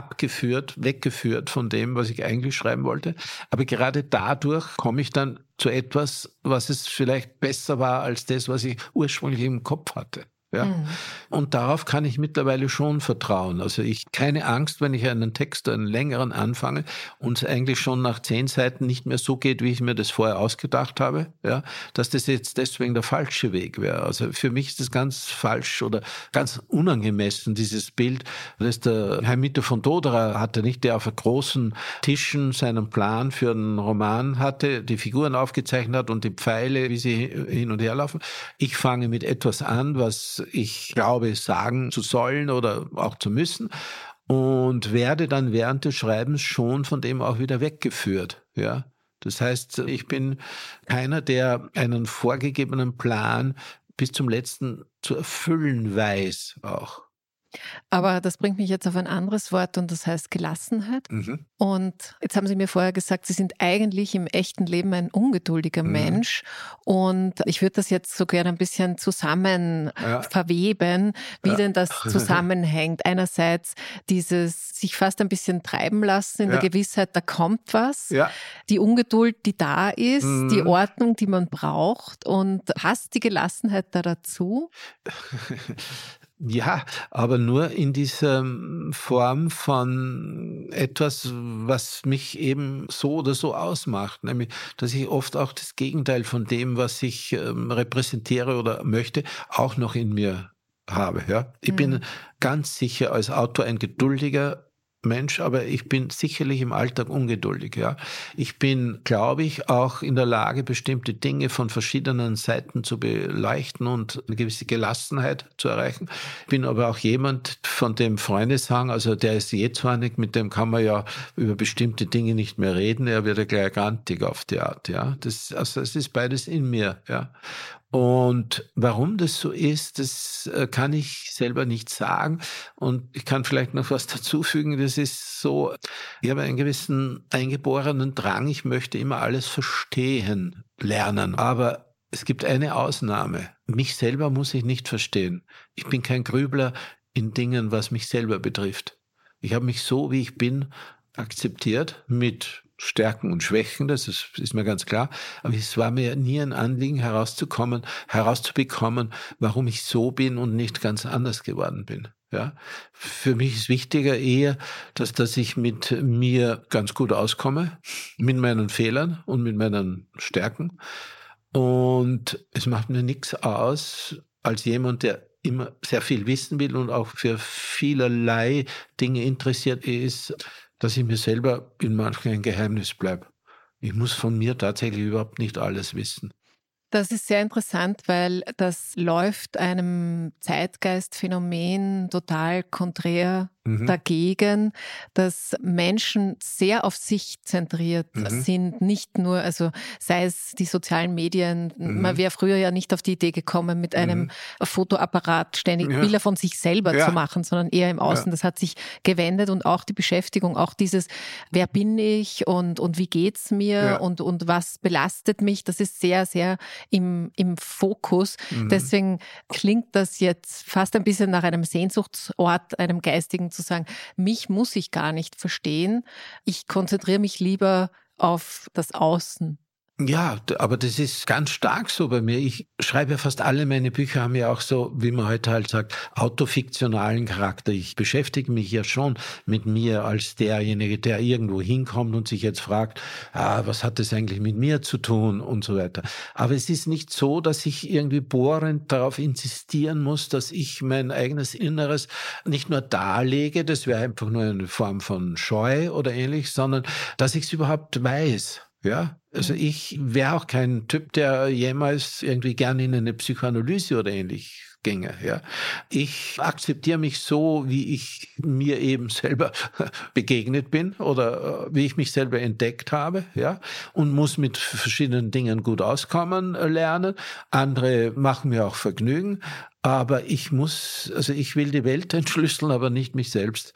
weggeführt von dem, was ich eigentlich schreiben wollte. Aber gerade dadurch komme ich dann zu etwas, was es vielleicht besser war als das, was ich ursprünglich im Kopf hatte. Ja. Und darauf kann ich mittlerweile schon vertrauen. Also keine Angst, wenn ich einen Text, einen längeren anfange und es eigentlich schon nach 10 Seiten nicht mehr so geht, wie ich mir das vorher ausgedacht habe, ja, dass das jetzt deswegen der falsche Weg wäre. Also für mich ist das ganz falsch oder ganz unangemessen, dieses Bild, das der Herr Mitter von Doderer hatte, nicht, der auf großen Tischen seinen Plan für einen Roman hatte, die Figuren aufgezeichnet hat und die Pfeile, wie sie hin und her laufen. Ich fange mit etwas an, was ich glaube, sagen zu sollen oder auch zu müssen und werde dann während des Schreibens schon von dem auch wieder weggeführt. Ja, das heißt, ich bin keiner, der einen vorgegebenen Plan bis zum letzten zu erfüllen weiß auch. Aber das bringt mich jetzt auf ein anderes Wort und das heißt Gelassenheit. Und jetzt haben Sie mir vorher gesagt, Sie sind eigentlich im echten Leben ein ungeduldiger Mensch. Und ich würde das jetzt so gerne ein bisschen zusammen verweben, wie denn das zusammenhängt. Einerseits dieses sich fast ein bisschen treiben lassen in der Gewissheit, da kommt was. Ja. Die Ungeduld, die da ist, die Ordnung, die man braucht. Und passt die Gelassenheit da dazu? Ja, aber nur in dieser Form von etwas, was mich eben so oder so ausmacht. Nämlich, dass ich oft auch das Gegenteil von dem, was ich repräsentiere oder möchte, auch noch in mir habe. Ja? Ich bin ganz sicher als Autor ein geduldiger Mensch, aber ich bin sicherlich im Alltag ungeduldig. Ja. Ich bin, glaube ich, auch in der Lage, bestimmte Dinge von verschiedenen Seiten zu beleuchten und eine gewisse Gelassenheit zu erreichen. Ich bin aber auch jemand, von dem Freunde sagen, also der ist jähzornig, mit dem kann man ja über bestimmte Dinge nicht mehr reden, er wird ja gleich grantig auf die Art. Ja. Das ist beides in mir. Ja. Und warum das so ist, das kann ich selber nicht sagen. Und ich kann vielleicht noch was dazu fügen. Das ist so, ich habe einen gewissen eingeborenen Drang. Ich möchte immer alles verstehen, lernen. Aber es gibt eine Ausnahme. Mich selber muss ich nicht verstehen. Ich bin kein Grübler in Dingen, was mich selber betrifft. Ich habe mich so, wie ich bin, akzeptiert mit Stärken und Schwächen, das ist mir ganz klar. Aber es war mir nie ein Anliegen, herauszubekommen, warum ich so bin und nicht ganz anders geworden bin. Ja, für mich ist wichtiger eher, dass ich mit mir ganz gut auskomme, mit meinen Fehlern und mit meinen Stärken. Und es macht mir nichts aus, als jemand, der immer sehr viel wissen will und auch für vielerlei Dinge interessiert ist, dass ich mir selber in manchen ein Geheimnis bleibe. Ich muss von mir tatsächlich überhaupt nicht alles wissen. Das ist sehr interessant, weil das läuft einem Zeitgeistphänomen total konträr dagegen, dass Menschen sehr auf sich zentriert sind, nicht nur, also sei es die sozialen Medien, man wäre früher ja nicht auf die Idee gekommen, mit einem Fotoapparat ständig Bilder von sich selber zu machen, sondern eher im Außen. Das hat sich gewendet und auch die Beschäftigung, auch dieses, wer bin ich und wie geht's mir und was belastet mich, das ist sehr, sehr im Fokus. Deswegen klingt das jetzt fast ein bisschen nach einem Sehnsuchtsort, einem geistigen, zu sagen, mich muss ich gar nicht verstehen. Ich konzentriere mich lieber auf das Außen. Ja, aber das ist ganz stark so bei mir. Ich schreibe ja fast alle meine Bücher, haben ja auch so, wie man heute halt sagt, autofiktionalen Charakter. Ich beschäftige mich ja schon mit mir als derjenige, der irgendwo hinkommt und sich jetzt fragt, was hat das eigentlich mit mir zu tun und so weiter. Aber es ist nicht so, dass ich irgendwie bohrend darauf insistieren muss, dass ich mein eigenes Inneres nicht nur darlege, das wäre einfach nur eine Form von Scheu oder ähnlich, sondern dass ich es überhaupt weiß. Ja, also ich wäre auch kein Typ, der jemals irgendwie gerne in eine Psychoanalyse oder ähnlich ginge. Ja, ich akzeptiere mich so, wie ich mir eben selber begegnet bin oder wie ich mich selber entdeckt habe. Ja, und muss mit verschiedenen Dingen gut auskommen lernen. Andere machen mir auch Vergnügen. Aber ich will die Welt entschlüsseln, aber nicht mich selbst.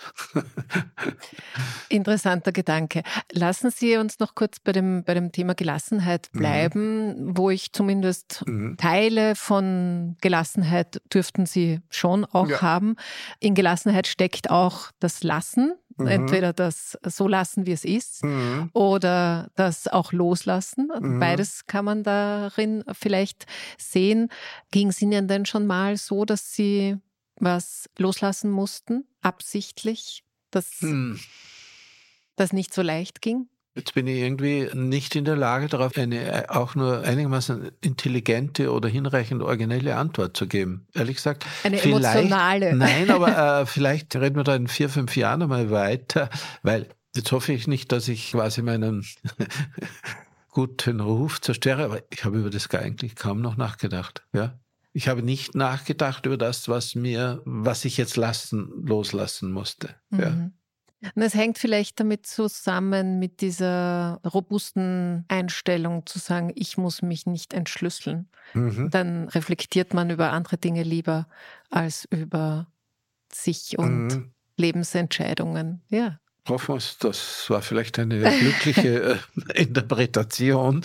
Interessanter Gedanke. Lassen Sie uns noch kurz bei dem Thema Gelassenheit bleiben, wo ich zumindest Teile von Gelassenheit dürften Sie schon auch haben. In Gelassenheit steckt auch das Lassen. Entweder das so lassen, wie es ist, oder das auch loslassen. Beides kann man darin vielleicht sehen. Ging es Ihnen denn schon mal so, dass Sie was loslassen mussten, absichtlich, dass das nicht so leicht ging? Jetzt bin ich irgendwie nicht in der Lage, darauf eine auch nur einigermaßen intelligente oder hinreichend originelle Antwort zu geben. Ehrlich gesagt. Eine emotionale. Nein, aber vielleicht reden wir da in 4-5 Jahren einmal weiter, weil jetzt hoffe ich nicht, dass ich quasi meinen guten Ruf zerstöre, aber ich habe über das eigentlich kaum noch nachgedacht. Ja? Ich habe nicht nachgedacht über das, was ich jetzt loslassen musste. Ja. Und es hängt vielleicht damit zusammen, mit dieser robusten Einstellung zu sagen, ich muss mich nicht entschlüsseln. Dann reflektiert man über andere Dinge lieber als über sich und Lebensentscheidungen. Ja. Hoffen wir es, das war vielleicht eine glückliche Interpretation.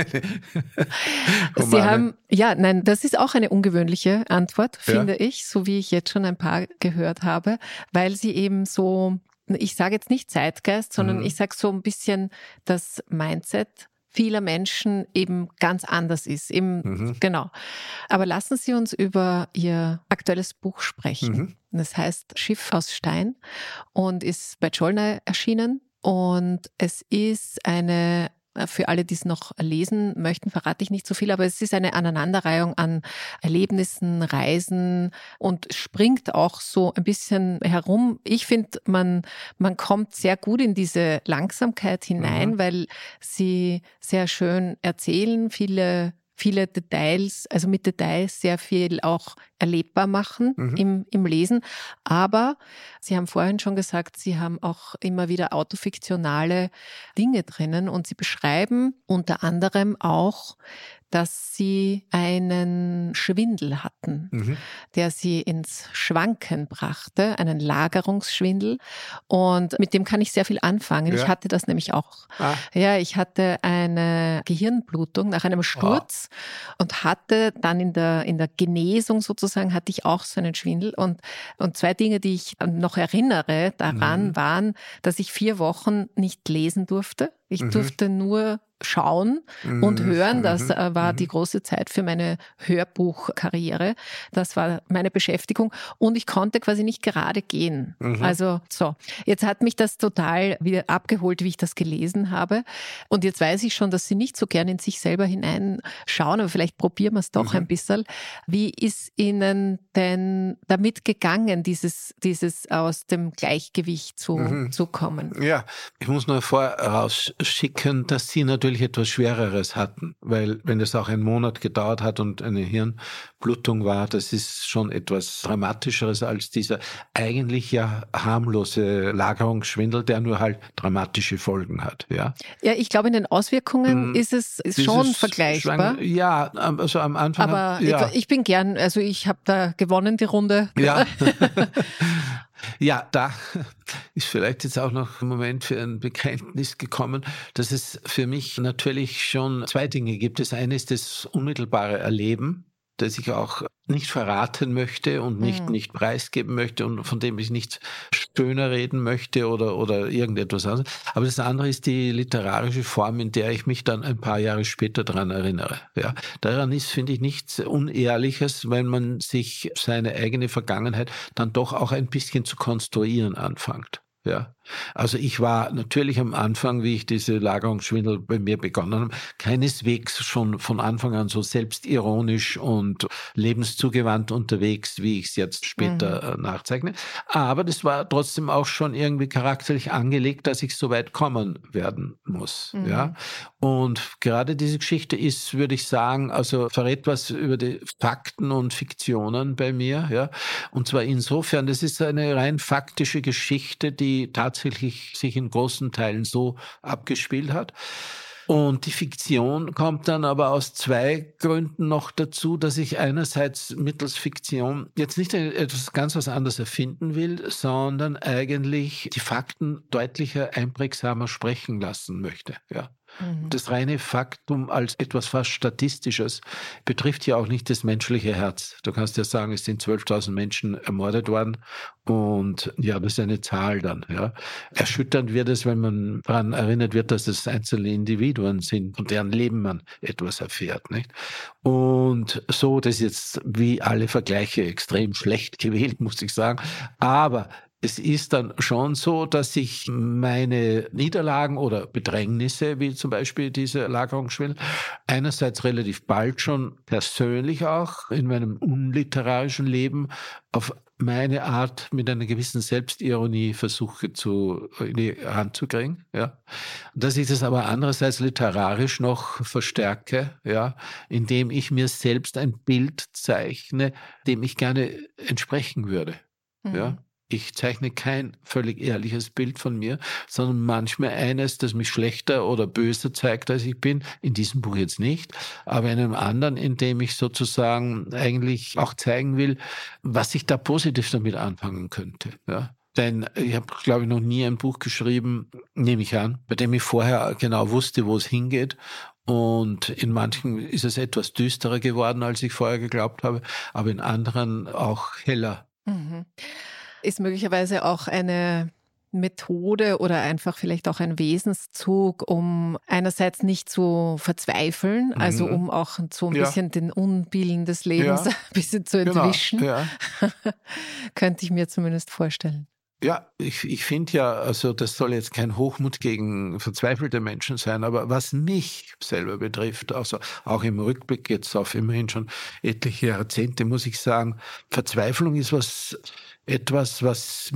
Sie haben, das ist auch eine ungewöhnliche Antwort, finde ich, so wie ich jetzt schon ein paar gehört habe, weil sie eben so, ich sage jetzt nicht Zeitgeist, sondern ich sage so ein bisschen das Mindset vieler Menschen eben ganz anders ist. Genau. Aber lassen Sie uns über Ihr aktuelles Buch sprechen. Das heißt Schiff aus Stein und ist bei Csolnay erschienen. Und es ist für alle, die es noch lesen möchten, verrate ich nicht so viel, aber es ist eine Aneinanderreihung an Erlebnissen, Reisen und springt auch so ein bisschen herum. Ich finde, man kommt sehr gut in diese Langsamkeit hinein, weil sie sehr schön erzählen, viele Details, also mit Details sehr viel auch erlebbar machen im Lesen. Aber Sie haben vorhin schon gesagt, Sie haben auch immer wieder autofiktionale Dinge drinnen und Sie beschreiben unter anderem auch, dass Sie einen Schwindel hatten, der Sie ins Schwanken brachte, einen Lagerungsschwindel. Und mit dem kann ich sehr viel anfangen. Ja. Ich hatte das nämlich auch. Ja, ich hatte eine Gehirnblutung nach einem Sturz und hatte dann in der Genesung sozusagen, hatte ich auch so einen Schwindel. Und zwei Dinge, die ich noch erinnere daran, waren, dass ich 4 Wochen nicht lesen durfte. Ich durfte nur schauen und hören. Das war die große Zeit für meine Hörbuchkarriere. Das war meine Beschäftigung. Und ich konnte quasi nicht gerade gehen. Also so. Jetzt hat mich das total wieder abgeholt, wie ich das gelesen habe. Und jetzt weiß ich schon, dass Sie nicht so gern in sich selber hineinschauen, aber vielleicht probieren wir es doch ein bisschen. Wie ist Ihnen denn damit gegangen, dieses aus dem Gleichgewicht zu kommen? Ja, ich muss nur vorausschicken, dass Sie natürlich etwas Schwereres hatten, weil wenn es auch einen Monat gedauert hat und eine Hirnblutung war, das ist schon etwas Dramatischeres als dieser eigentlich ja harmlose Lagerungsschwindel, der nur halt dramatische Folgen hat. Ja, ich glaube, in den Auswirkungen ist schon vergleichbar. Ja, also am Anfang. Aber ich bin gern, also ich habe da gewonnen, die Runde. Ja. Ja, da ist vielleicht jetzt auch noch ein Moment für ein Bekenntnis gekommen, dass es für mich natürlich schon 2 Dinge gibt. Das eine ist das unmittelbare Erleben, das ich auch nicht verraten möchte und nicht preisgeben möchte und von dem ich nicht schöner reden möchte oder irgendetwas anderes. Aber das andere ist die literarische Form, in der ich mich dann ein paar Jahre später daran erinnere. Ja, daran ist, finde ich, nichts Unehrliches, wenn man sich seine eigene Vergangenheit dann doch auch ein bisschen zu konstruieren anfängt. Ja, also ich war natürlich am Anfang, wie ich diese Lagerungsschwindel bei mir begonnen habe, keineswegs schon von Anfang an so selbstironisch und lebenszugewandt unterwegs, wie ich es jetzt später nachzeichne. Aber das war trotzdem auch schon irgendwie charakterlich angelegt, dass ich so weit kommen werden muss. Ja, und gerade diese Geschichte ist, würde ich sagen, also verrät was über die Fakten und Fiktionen bei mir. Ja, und zwar insofern, das ist eine rein faktische Geschichte, die tatsächlich sich in großen Teilen so abgespielt hat. Und die Fiktion kommt dann aber aus 2 Gründen noch dazu, dass ich einerseits mittels Fiktion jetzt nicht etwas ganz was anderes erfinden will, sondern eigentlich die Fakten deutlicher, einprägsamer sprechen lassen möchte. Ja. Das reine Faktum als etwas fast Statistisches betrifft ja auch nicht das menschliche Herz. Du kannst ja sagen, es sind 12.000 Menschen ermordet worden und ja, das ist eine Zahl dann. Ja. Erschütternd wird es, wenn man daran erinnert wird, dass es einzelne Individuen sind, von deren Leben man etwas erfährt. Nicht? Und so, das ist jetzt wie alle Vergleiche extrem schlecht gewählt, muss ich sagen. Aber es ist dann schon so, dass ich meine Niederlagen oder Bedrängnisse, wie zum Beispiel diese Lagerungsschwindel, einerseits relativ bald schon persönlich auch in meinem unliterarischen Leben auf meine Art mit einer gewissen Selbstironie versuche in die Hand zu kriegen, ja. Dass ich das aber andererseits literarisch noch verstärke, ja, indem ich mir selbst ein Bild zeichne, dem ich gerne entsprechen würde, ja. Ich zeichne kein völlig ehrliches Bild von mir, sondern manchmal eines, das mich schlechter oder böser zeigt, als ich bin. In diesem Buch jetzt nicht, aber in einem anderen, in dem ich sozusagen eigentlich auch zeigen will, was ich da positiv damit anfangen könnte. Ja? Denn ich habe, glaube ich, noch nie ein Buch geschrieben, nehme ich an, bei dem ich vorher genau wusste, wo es hingeht. Und in manchen ist es etwas düsterer geworden, als ich vorher geglaubt habe, aber in anderen auch heller. Mhm. Ist möglicherweise auch eine Methode oder einfach vielleicht auch ein Wesenszug, um einerseits nicht zu verzweifeln, also um auch so ein bisschen den Unbillen des Lebens ein bisschen zu entwischen. Genau. Ja. Könnte ich mir zumindest vorstellen. Ja, ich finde ja, also das soll jetzt kein Hochmut gegen verzweifelte Menschen sein, aber was mich selber betrifft, also auch im Rückblick jetzt auf immerhin schon etliche Jahrzehnte, muss ich sagen, Verzweiflung ist etwas, was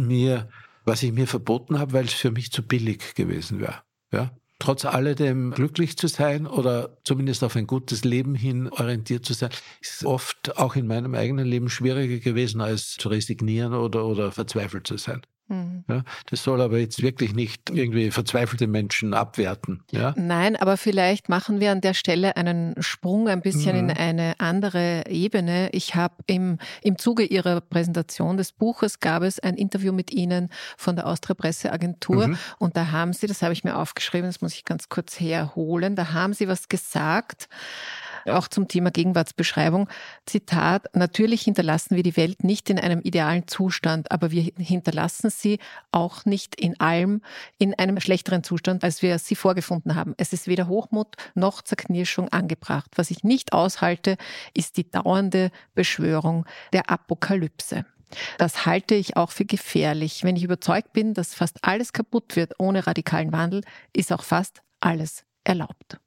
ich mir verboten habe, weil es für mich zu billig gewesen wäre. Ja? Trotz alledem glücklich zu sein oder zumindest auf ein gutes Leben hin orientiert zu sein, ist oft auch in meinem eigenen Leben schwieriger gewesen, als zu resignieren oder verzweifelt zu sein. Ja, das soll aber jetzt wirklich nicht irgendwie verzweifelte Menschen abwerten. Ja? Nein, aber vielleicht machen wir an der Stelle einen Sprung ein bisschen in eine andere Ebene. Ich habe im Zuge Ihrer Präsentation des Buches gab es ein Interview mit Ihnen von der Austria Presseagentur und da haben Sie, das habe ich mir aufgeschrieben, das muss ich ganz kurz herholen, da haben Sie was gesagt, auch zum Thema Gegenwartsbeschreibung. Zitat, natürlich hinterlassen wir die Welt nicht in einem idealen Zustand, aber wir hinterlassen sie auch nicht in allem in einem schlechteren Zustand, als wir sie vorgefunden haben. Es ist weder Hochmut noch Zerknirschung angebracht. Was ich nicht aushalte, ist die dauernde Beschwörung der Apokalypse. Das halte ich auch für gefährlich. Wenn ich überzeugt bin, dass fast alles kaputt wird ohne radikalen Wandel, ist auch fast alles erlaubt.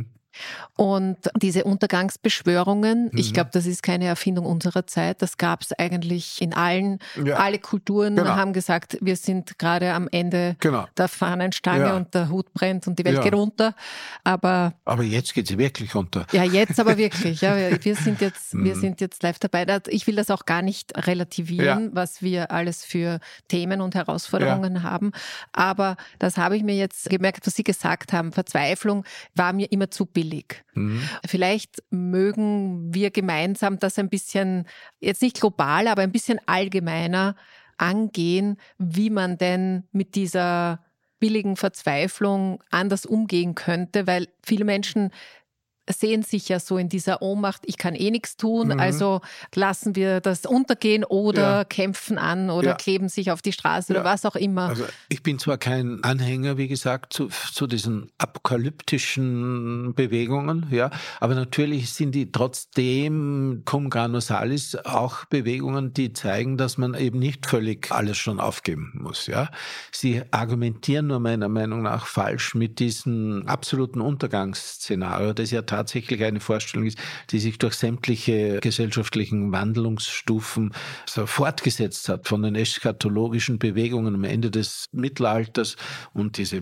Und diese Untergangsbeschwörungen, ich glaube, das ist keine Erfindung unserer Zeit, das gab es eigentlich in alle Kulturen haben gesagt, wir sind gerade am Ende der Fahnenstange und der Hut brennt und die Welt geht runter. Aber jetzt geht sie wirklich runter. Ja, jetzt aber wirklich. Ja, wir sind jetzt live dabei. Ich will das auch gar nicht relativieren, was wir alles für Themen und Herausforderungen haben. Aber das habe ich mir jetzt gemerkt, was Sie gesagt haben. Verzweiflung war mir immer zu billig. Vielleicht mögen wir gemeinsam das ein bisschen, jetzt nicht global, aber ein bisschen allgemeiner angehen, wie man denn mit dieser billigen Verzweiflung anders umgehen könnte, weil viele Menschen sehen sich ja so in dieser Ohnmacht, ich kann eh nichts tun, also lassen wir das untergehen oder kämpfen an oder kleben sich auf die Straße oder was auch immer. Also ich bin zwar kein Anhänger, wie gesagt, zu diesen apokalyptischen Bewegungen, aber natürlich sind die trotzdem cum grano salis auch Bewegungen, die zeigen, dass man eben nicht völlig alles schon aufgeben muss. Ja? Sie argumentieren nur meiner Meinung nach falsch mit diesem absoluten Untergangsszenario, das ja tatsächlich eine Vorstellung ist, die sich durch sämtliche gesellschaftlichen Wandlungsstufen so fortgesetzt hat, von den eschatologischen Bewegungen am Ende des Mittelalters und diese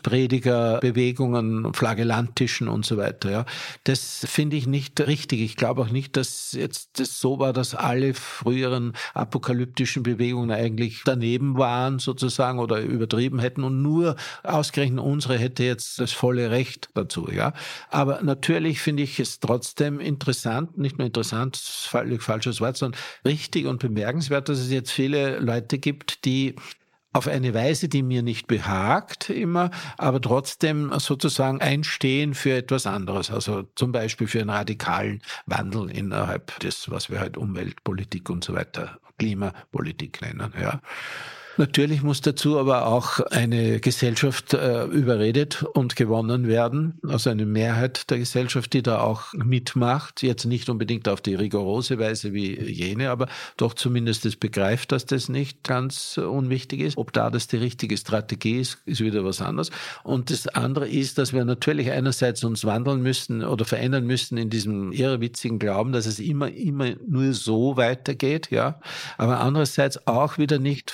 Bußpredigerbewegungen, flagellantischen und so weiter. Ja. Das finde ich nicht richtig. Ich glaube auch nicht, dass jetzt das so war, dass alle früheren apokalyptischen Bewegungen eigentlich daneben waren sozusagen oder übertrieben hätten und nur ausgerechnet unsere hätte jetzt das volle Recht dazu. Ja. Aber natürlich finde ich es trotzdem interessant, nicht nur interessant, völlig falsches Wort, sondern richtig und bemerkenswert, dass es jetzt viele Leute gibt, die auf eine Weise, die mir nicht behagt immer, aber trotzdem sozusagen einstehen für etwas anderes. Also zum Beispiel für einen radikalen Wandel innerhalb des, was wir halt Umweltpolitik und so weiter, Klimapolitik nennen, ja. Natürlich muss dazu aber auch eine Gesellschaft überredet und gewonnen werden, also eine Mehrheit der Gesellschaft, die da auch mitmacht, jetzt nicht unbedingt auf die rigorose Weise wie jene, aber doch zumindest es begreift, dass das nicht ganz unwichtig ist. Ob da das die richtige Strategie ist, ist wieder was anderes. Und das andere ist, dass wir natürlich einerseits uns wandeln müssen oder verändern müssen in diesem irrwitzigen Glauben, dass es immer nur so weitergeht, ja, aber andererseits auch wieder nicht vollkommen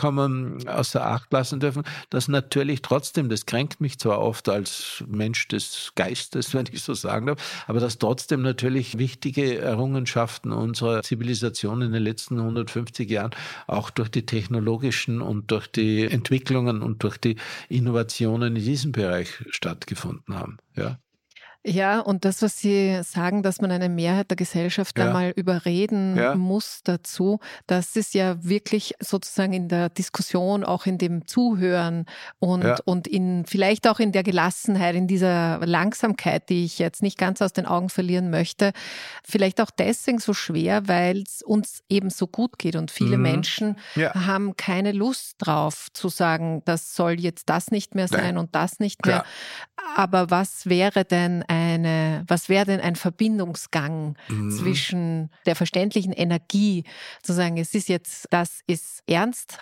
vollkommen außer Acht lassen dürfen, dass natürlich trotzdem, das kränkt mich zwar oft als Mensch des Geistes, wenn ich so sagen darf, aber dass trotzdem natürlich wichtige Errungenschaften unserer Zivilisation in den letzten 150 Jahren auch durch die technologischen und durch die Entwicklungen und durch die Innovationen in diesem Bereich stattgefunden haben. Ja. Ja, und das, was Sie sagen, dass man eine Mehrheit der Gesellschaft da mal überreden muss dazu, das ist ja wirklich sozusagen in der Diskussion, auch in dem Zuhören und in vielleicht auch in der Gelassenheit, in dieser Langsamkeit, die ich jetzt nicht ganz aus den Augen verlieren möchte, vielleicht auch deswegen so schwer, weil es uns eben so gut geht und viele Menschen haben keine Lust drauf zu sagen, das soll jetzt das nicht mehr sein und das nicht mehr. Aber was wäre denn ein Verbindungsgang zwischen der verständlichen Energie, zu sagen, es ist jetzt, das ist ernst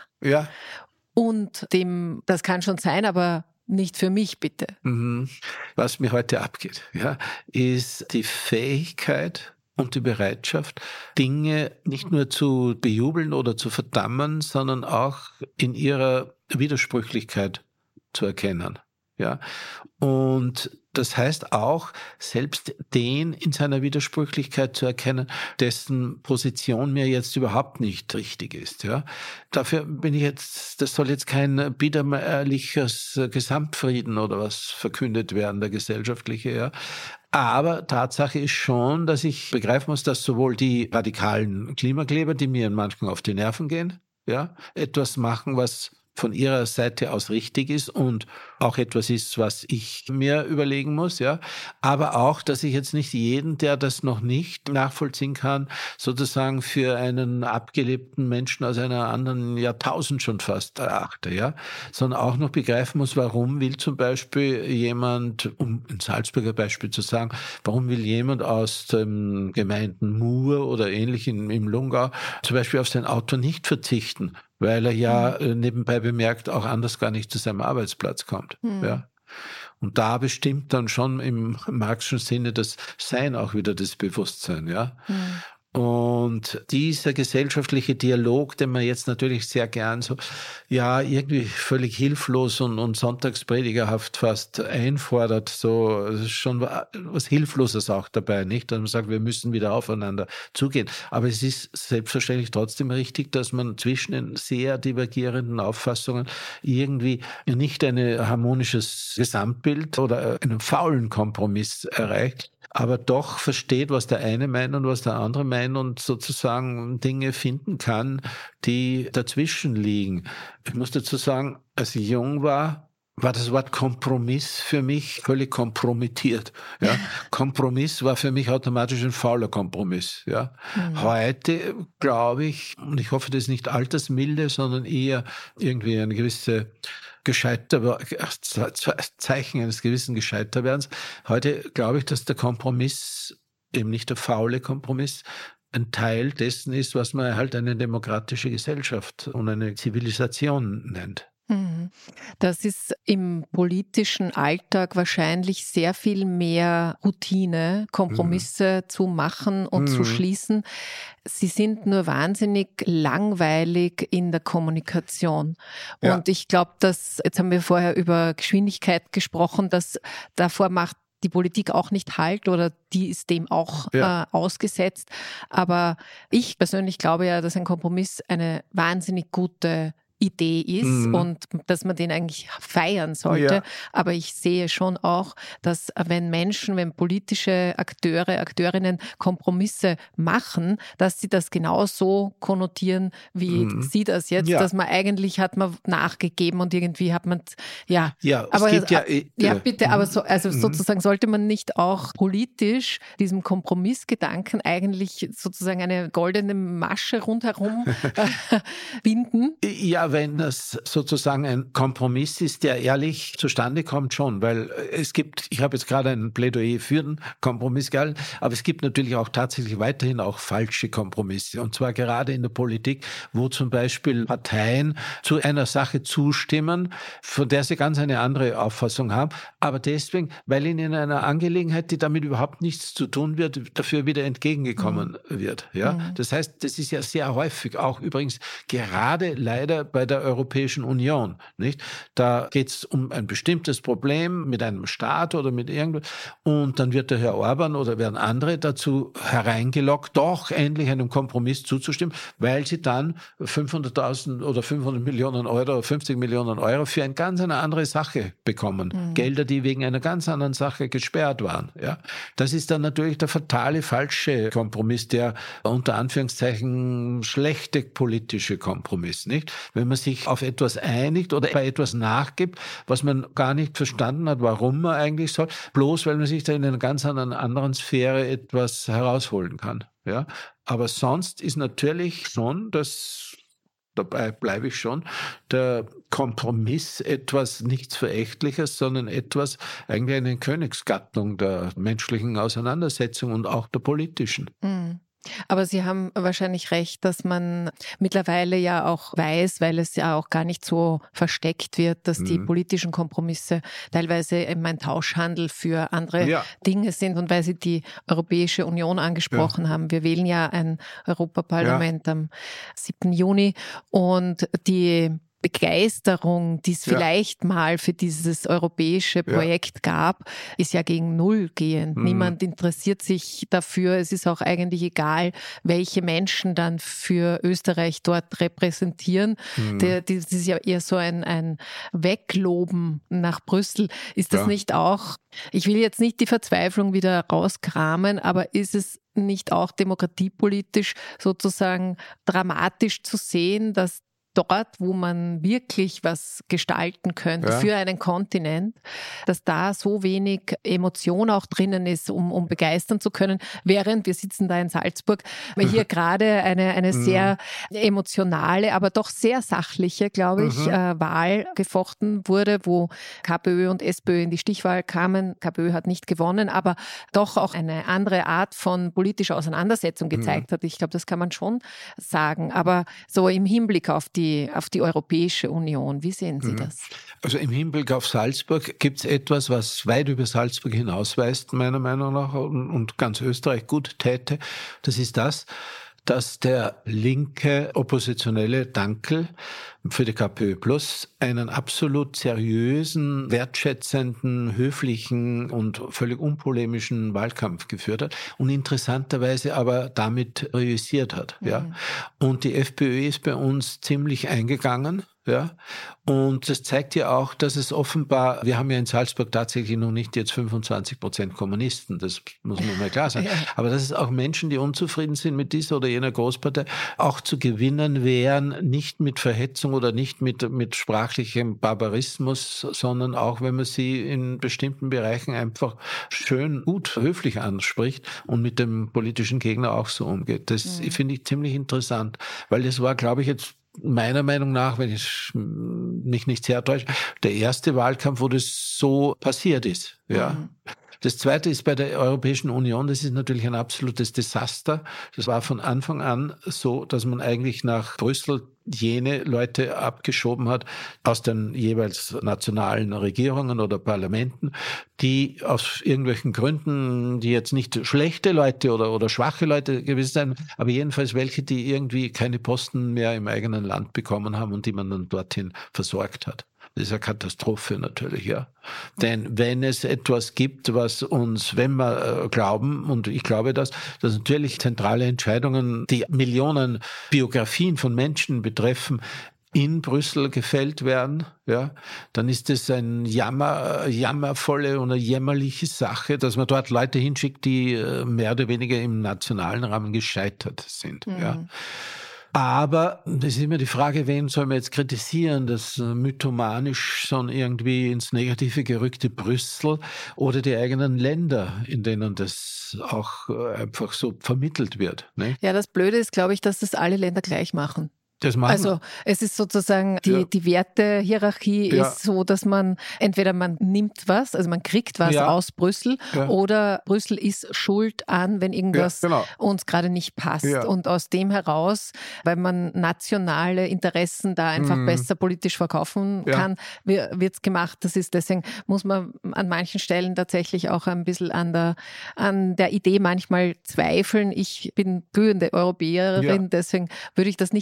und dem, das kann schon sein, aber nicht für mich, bitte. Was mir heute abgeht, ist die Fähigkeit und die Bereitschaft, Dinge nicht nur zu bejubeln oder zu verdammen, sondern auch in ihrer Widersprüchlichkeit zu erkennen. Ja, und das heißt auch, selbst den in seiner Widersprüchlichkeit zu erkennen, dessen Position mir jetzt überhaupt nicht richtig ist. Ja, dafür bin ich jetzt, das soll jetzt kein biedermeierliches Gesamtfrieden oder was verkündet werden, der gesellschaftliche, ja. Aber Tatsache ist schon, dass ich begreifen muss, dass sowohl die radikalen Klimakleber, die mir manchmal auf die Nerven gehen, etwas machen, was von ihrer Seite aus richtig ist und auch etwas ist, was ich mir überlegen muss, aber auch, dass ich jetzt nicht jeden, der das noch nicht nachvollziehen kann, sozusagen für einen abgelebten Menschen aus einer anderen Jahrtausend schon fast erachte, sondern auch noch begreifen muss, warum will zum Beispiel jemand, um ein Salzburger Beispiel zu sagen, warum will jemand aus den Gemeinden Mur oder ähnlich im Lungau zum Beispiel auf sein Auto nicht verzichten, weil er nebenbei bemerkt auch anders gar nicht zu seinem Arbeitsplatz kommt. Ja. Und da bestimmt dann schon im Marxischen Sinne das Sein auch wieder das Bewusstsein. Ja. Und dieser gesellschaftliche Dialog, den man jetzt natürlich sehr gern so, irgendwie völlig hilflos und sonntagspredigerhaft fast einfordert, so, es ist schon was Hilfloses auch dabei, nicht? Dass man sagt, wir müssen wieder aufeinander zugehen. Aber es ist selbstverständlich trotzdem richtig, dass man zwischen den sehr divergierenden Auffassungen irgendwie nicht ein harmonisches Gesamtbild oder einen faulen Kompromiss erreicht, aber doch versteht, was der eine meint und was der andere meint und sozusagen Dinge finden kann, die dazwischen liegen. Ich muss dazu sagen, als ich jung war das Wort Kompromiss für mich völlig kompromittiert. Ja? Kompromiss war für mich automatisch ein fauler Kompromiss. Ja? Heute glaube ich, und ich hoffe, das ist nicht altersmilde, sondern eher irgendwie eine gewisse Zeichen eines gewissen Gescheiterwerdens. Heute glaube ich, dass der Kompromiss, eben nicht der faule Kompromiss, ein Teil dessen ist, was man halt eine demokratische Gesellschaft und eine Zivilisation nennt. Das ist im politischen Alltag wahrscheinlich sehr viel mehr Routine, Kompromisse zu machen und zu schließen. Sie sind nur wahnsinnig langweilig in der Kommunikation. Und ich glaube, jetzt haben wir vorher über Geschwindigkeit gesprochen, dass davor macht die Politik auch nicht Halt oder die ist dem auch ausgesetzt. Aber ich persönlich glaube ja, dass ein Kompromiss eine wahnsinnig gute Idee ist und dass man den eigentlich feiern sollte. Aber ich sehe schon auch, dass wenn politische Akteurinnen Kompromisse machen, dass sie das genauso konnotieren, wie sie das jetzt, dass man eigentlich hat man nachgegeben und irgendwie hat man, aber es gibt bitte, aber sozusagen sollte man nicht auch politisch diesem Kompromissgedanken eigentlich sozusagen eine goldene Masche rundherum binden? Ja, wenn das sozusagen ein Kompromiss ist, der ehrlich zustande kommt, schon, weil ich habe jetzt gerade ein Plädoyer für den Kompromiss gehalten, aber es gibt natürlich auch tatsächlich weiterhin auch falsche Kompromisse, und zwar gerade in der Politik, wo zum Beispiel Parteien zu einer Sache zustimmen, von der sie ganz eine andere Auffassung haben, aber deswegen, weil ihnen in einer Angelegenheit, die damit überhaupt nichts zu tun wird, dafür wieder entgegengekommen wird. Ja? Das heißt, das ist ja sehr häufig, auch übrigens gerade leider bei der Europäischen Union, nicht? Da geht es um ein bestimmtes Problem mit einem Staat oder mit irgendwas und dann wird der Herr Orban oder werden andere dazu hereingelockt, doch endlich einem Kompromiss zuzustimmen, weil sie dann 500.000 oder 500 Millionen Euro oder 50 Millionen Euro für eine ganz andere Sache bekommen. Gelder, die wegen einer ganz anderen Sache gesperrt waren. Ja? Das ist dann natürlich der fatale, falsche Kompromiss, der unter Anführungszeichen schlechte politische Kompromiss, nicht? Wenn man sich auf etwas einigt oder bei etwas nachgibt, was man gar nicht verstanden hat, warum man eigentlich soll, bloß weil man sich da in einer ganz anderen Sphäre etwas herausholen kann. Ja? Aber sonst ist natürlich schon dabei bleibe ich schon, der Kompromiss etwas nichts Verächtliches, sondern etwas, eigentlich eine Königsgattung der menschlichen Auseinandersetzung und auch der politischen. Aber Sie haben wahrscheinlich recht, dass man mittlerweile ja auch weiß, weil es ja auch gar nicht so versteckt wird, dass die politischen Kompromisse teilweise eben ein Tauschhandel für andere Dinge sind und weil Sie die Europäische Union angesprochen haben. Wir wählen ja ein Europaparlament am 7. Juni und die Begeisterung, die es vielleicht mal für dieses europäische Projekt gab, ist ja gegen Null gehend. Niemand interessiert sich dafür. Es ist auch eigentlich egal, welche Menschen dann für Österreich dort repräsentieren. Das ist ja eher so ein Wegloben nach Brüssel. Ist das nicht auch, ich will jetzt nicht die Verzweiflung wieder rauskramen, aber ist es nicht auch demokratiepolitisch sozusagen dramatisch zu sehen, dass dort, wo man wirklich was gestalten könnte für einen Kontinent, dass da so wenig Emotion auch drinnen ist, um begeistern zu können, während wir sitzen da in Salzburg, weil hier gerade eine sehr emotionale, aber doch sehr sachliche, glaube ich, Wahl gefochten wurde, wo KPÖ und SPÖ in die Stichwahl kamen. KPÖ hat nicht gewonnen, aber doch auch eine andere Art von politischer Auseinandersetzung gezeigt hat. Ich glaube, das kann man schon sagen. Aber so im Hinblick auf die Europäische Union. Wie sehen Sie das? Also im Hinblick auf Salzburg gibt es etwas, was weit über Salzburg hinausweist, meiner Meinung nach, und ganz Österreich gut täte. Das ist das, dass der linke Oppositionelle Dankel für die KPÖ Plus einen absolut seriösen, wertschätzenden, höflichen und völlig unpolemischen Wahlkampf geführt hat und interessanterweise aber damit reüssiert hat. Ja. Und die FPÖ ist bei uns ziemlich eingegangen. Ja, und das zeigt ja auch, dass es offenbar, wir haben ja in Salzburg tatsächlich noch nicht jetzt 25% Kommunisten, das muss man mal klar sagen, aber dass es auch Menschen, die unzufrieden sind mit dieser oder jener Großpartei, auch zu gewinnen wären, nicht mit Verhetzung oder nicht mit sprachlichem Barbarismus, sondern auch, wenn man sie in bestimmten Bereichen einfach schön, gut, höflich anspricht und mit dem politischen Gegner auch so umgeht. Das finde ich ziemlich interessant, weil das war, glaube ich, jetzt meiner Meinung nach, wenn ich mich nicht sehr täusche, der erste Wahlkampf, wo das so passiert ist. Ja. Das Zweite ist bei der Europäischen Union, das ist natürlich ein absolutes Desaster. Das war von Anfang an so, dass man eigentlich nach Brüssel jene Leute abgeschoben hat aus den jeweils nationalen Regierungen oder Parlamenten, die aus irgendwelchen Gründen, die jetzt nicht schlechte Leute oder schwache Leute gewesen sind, aber jedenfalls welche, die irgendwie keine Posten mehr im eigenen Land bekommen haben und die man dann dorthin versorgt hat. Das ist eine Katastrophe natürlich, ja. Denn wenn es etwas gibt, was uns, wenn wir glauben, und ich glaube dass natürlich zentrale Entscheidungen, die Millionen Biografien von Menschen betreffen, in Brüssel gefällt werden, ja, dann ist es eine jammervolle oder jämmerliche Sache, dass man dort Leute hinschickt, die mehr oder weniger im nationalen Rahmen gescheitert sind, ja. Aber das ist immer die Frage, wen soll man jetzt kritisieren, das mythomanisch schon irgendwie ins Negative gerückte Brüssel oder die eigenen Länder, in denen das auch einfach so vermittelt wird. Ne? Ja, das Blöde ist, glaube ich, dass das alle Länder gleich machen. Also es ist sozusagen, die Wertehierarchie ist so, dass man entweder man nimmt was, also man kriegt was aus Brüssel oder Brüssel ist schuld an, wenn irgendwas uns gerade nicht passt. Und aus dem heraus, weil man nationale Interessen da einfach besser politisch verkaufen kann, wird's gemacht. Deswegen muss man an manchen Stellen tatsächlich auch ein bisschen an der Idee manchmal zweifeln. Ich bin glühende Europäerin, deswegen würde ich das nicht gelten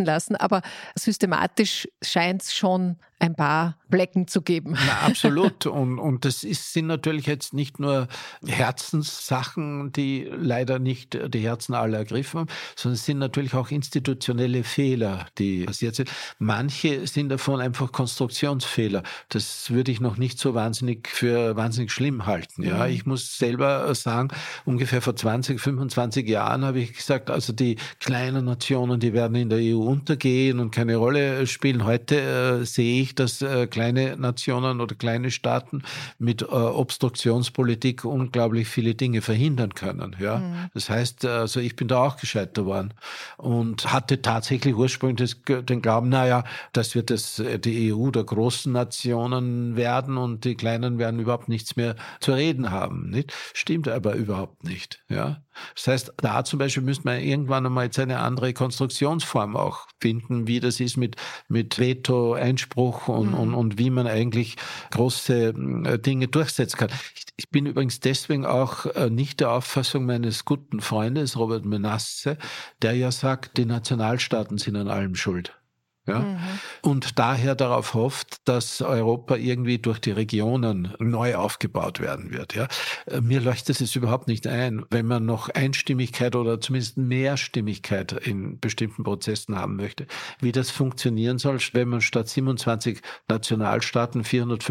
lassen, aber systematisch scheint es schon ein paar Flecken zu geben. Na, absolut. Und das sind natürlich jetzt nicht nur Herzenssachen, die leider nicht die Herzen aller ergriffen haben, sondern es sind natürlich auch institutionelle Fehler, die passiert sind. Manche sind davon einfach Konstruktionsfehler. Das würde ich noch nicht so wahnsinnig schlimm halten. Ja, ich muss selber sagen, ungefähr vor 20, 25 Jahren habe ich gesagt, also die kleinen Nationen, die werden in der EU untergehen und keine Rolle spielen. Heute sehe ich, dass kleine Nationen oder kleine Staaten mit Obstruktionspolitik unglaublich viele Dinge verhindern können. Ja? Das heißt, also ich bin da auch gescheitert worden und hatte tatsächlich ursprünglich den Glauben, das wird die EU der großen Nationen werden und die Kleinen werden überhaupt nichts mehr zu reden haben. Nicht? Stimmt aber überhaupt nicht. Ja? Das heißt, da zum Beispiel müsste man irgendwann einmal jetzt eine andere Konstruktionsform auch finden, wie das ist mit Veto, Einspruch und wie man eigentlich große Dinge durchsetzen kann. Ich bin übrigens deswegen auch nicht der Auffassung meines guten Freundes Robert Menasse, der ja sagt, die Nationalstaaten sind an allem schuld. Ja? Und daher darauf hofft, dass Europa irgendwie durch die Regionen neu aufgebaut werden wird. Ja? Mir leuchtet es überhaupt nicht ein, wenn man noch Einstimmigkeit oder zumindest Mehrstimmigkeit in bestimmten Prozessen haben möchte, wie das funktionieren soll, wenn man statt 27 Nationalstaaten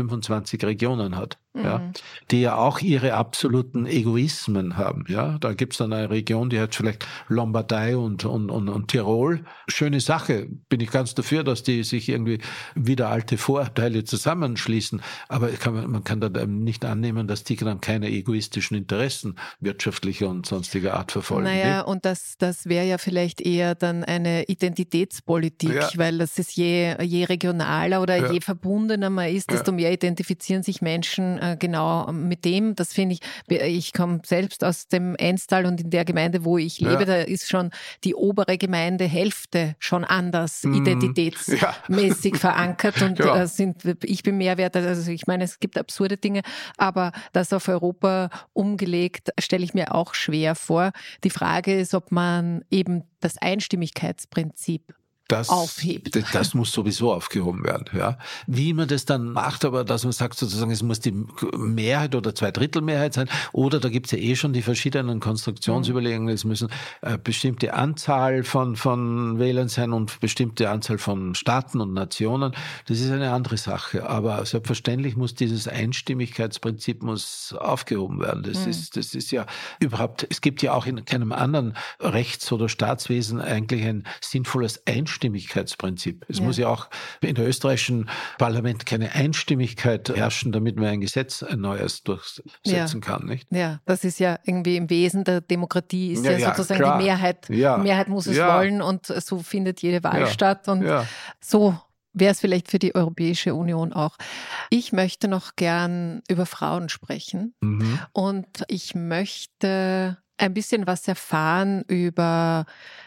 425 Regionen hat. Ja, die ja auch ihre absoluten Egoismen haben. Ja, da gibt's dann eine Region, die hat vielleicht Lombardei und Tirol. Schöne Sache, bin ich ganz dafür, dass die sich irgendwie wieder alte Vorurteile zusammenschließen. Aber man kann da nicht annehmen, dass die dann keine egoistischen Interessen wirtschaftlicher und sonstiger Art verfolgen. Naja, und das wäre ja vielleicht eher dann eine Identitätspolitik, weil das ist je regionaler oder je verbundener man ist, desto mehr identifizieren sich Menschen genau mit dem. Das finde ich komme selbst aus dem Enstal und in der Gemeinde, wo ich lebe, da ist schon die obere Gemeindehälfte schon anders identitätsmäßig verankert und ich bin Mehrwert. Also ich meine, es gibt absurde Dinge, aber das auf Europa umgelegt, stelle ich mir auch schwer vor. Die Frage ist, ob man eben das Einstimmigkeitsprinzip aufhebt. Das muss sowieso aufgehoben werden. Ja. Wie man das dann macht, aber dass man sagt sozusagen, es muss die Mehrheit oder Zweidrittelmehrheit sein, oder da gibt's ja schon die verschiedenen Konstruktionsüberlegungen, es müssen bestimmte Anzahl von Wählern sein und bestimmte Anzahl von Staaten und Nationen. Das ist eine andere Sache. Aber selbstverständlich muss dieses Einstimmigkeitsprinzip aufgehoben werden. Das ist ja überhaupt, es gibt ja auch in keinem anderen Rechts- oder Staatswesen eigentlich ein sinnvolles Einstimmigkeitsprinzip. Es muss ja auch in der österreichischen Parlament keine Einstimmigkeit herrschen, damit man ein Gesetz, ein neues durchsetzen kann, nicht? Ja, das ist ja irgendwie im Wesen der Demokratie ist sozusagen klar. Die Mehrheit. Die Mehrheit muss es wollen und so findet jede Wahl statt und so wäre es vielleicht für die Europäische Union auch. Ich möchte noch gern über Frauen sprechen und ich möchte ein bisschen was erfahren über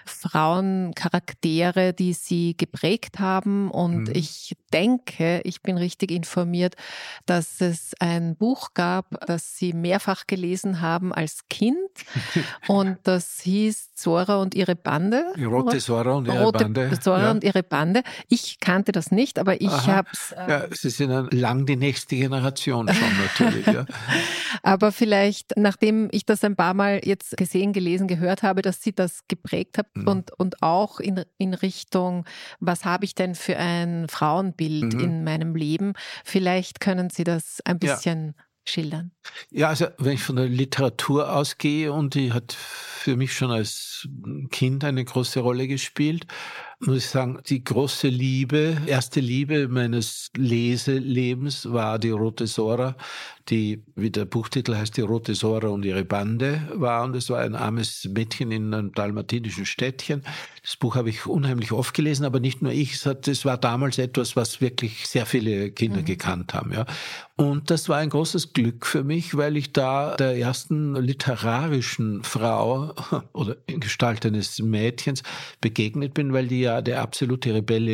Frauencharaktere, die sie geprägt haben. Und ich denke, ich bin richtig informiert, dass es ein Buch gab, das sie mehrfach gelesen haben als Kind. Und das hieß Zora und ihre Bande. Die Rote Zora und ihre Bande. Zora und ihre Bande. Ich kannte das nicht, aber ich habe es... Sie sind lang die nächste Generation schon natürlich. Ja. Aber vielleicht, nachdem ich das ein paar Mal jetzt gesehen, gelesen, gehört habe, dass sie das geprägt hat und auch in Richtung, was habe ich denn für ein Frauenbild in meinem Leben? Vielleicht können Sie das ein bisschen schildern. Ja, also wenn ich von der Literatur ausgehe, und die hat für mich schon als Kind eine große Rolle gespielt, muss ich sagen, die große Liebe, erste Liebe meines Leselebens war die Rote Zora, die, wie der Buchtitel heißt, die Rote Zora und ihre Bande war. Und es war ein armes Mädchen in einem dalmatinischen Städtchen. Das Buch habe ich unheimlich oft gelesen, aber nicht nur ich. Es war damals etwas, was wirklich sehr viele Kinder gekannt haben. Ja. Und das war ein großes Glück für mich, weil ich da der ersten literarischen Frau oder in Gestalt eines Mädchens begegnet bin, weil die ja der absolute Rebellin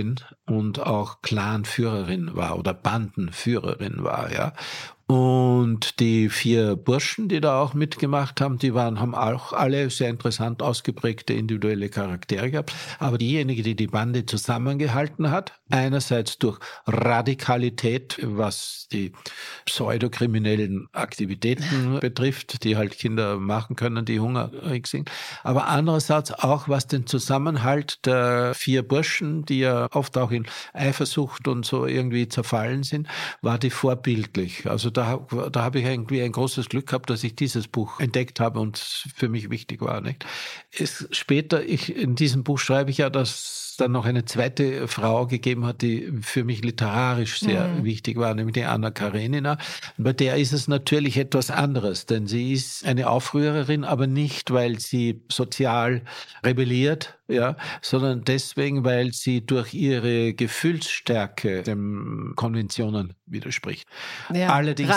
und auch Clanführerin war oder Bandenführerin war, ja. Und die 4 Burschen, die da auch mitgemacht haben, haben auch alle sehr interessant ausgeprägte individuelle Charaktere gehabt. Aber diejenige, die die Bande zusammengehalten hat, einerseits durch Radikalität, was die pseudokriminellen Aktivitäten betrifft, die halt Kinder machen können, die hungrig sind, aber andererseits auch, was den Zusammenhalt der 4 Burschen, die ja oft auch in Eifersucht und so irgendwie zerfallen sind, war die vorbildlich. Also da habe ich irgendwie ein großes Glück gehabt, dass ich dieses Buch entdeckt habe und für mich wichtig war. Nicht? In diesem Buch schreibe ich ja, dass dann noch eine zweite Frau gegeben hat, die für mich literarisch sehr wichtig war, nämlich die Anna Karenina. Bei der ist es natürlich etwas anderes, denn sie ist eine Aufrührerin, aber nicht, weil sie sozial rebelliert, ja, sondern deswegen, weil sie durch ihre Gefühlsstärke den Konventionen widerspricht. Ja, allerdings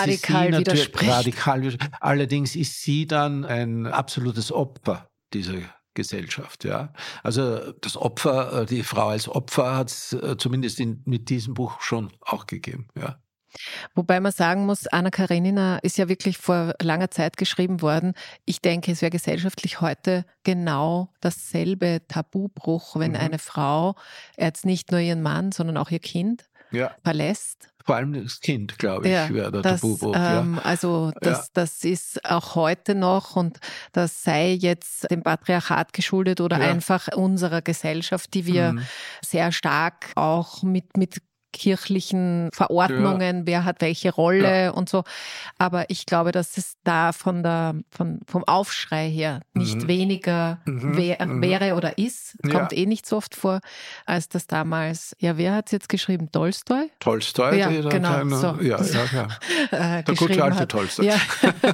allerdings ist sie dann ein absolutes Opfer dieser Gesellschaft, ja. Also das Opfer, die Frau als Opfer hat es zumindest mit diesem Buch schon auch gegeben, ja. Wobei man sagen muss, Anna Karenina ist ja wirklich vor langer Zeit geschrieben worden. Ich denke, es wäre gesellschaftlich heute genau dasselbe Tabubruch, wenn eine Frau jetzt nicht nur ihren Mann, sondern auch ihr Kind verlässt. Vor allem das Kind, glaube ich, wäre der Tabubruch. Also das ist auch heute noch, und das sei jetzt dem Patriarchat geschuldet oder einfach unserer Gesellschaft, die wir sehr stark auch mit kirchlichen Verordnungen, wer hat welche Rolle und so. Aber ich glaube, dass es da vom Aufschrei her nicht weniger wäre oder ist, kommt nicht so oft vor, als das damals, wer hat es jetzt geschrieben? Tolstoi? Tolstoi, ja, genau, so. Der gute alte Tolstoi. Ja.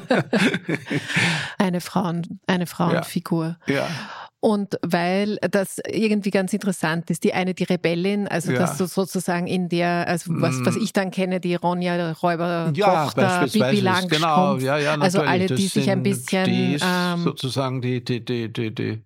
Eine Frauenfigur. Ja. Und weil das irgendwie ganz interessant ist, die Rebellin, also dass du sozusagen in der, also was ich dann kenne, die Ronja Räuber-Tochter, Pippi Langstrumpf, genau, also alle, die sich ein bisschen... Die ist sozusagen die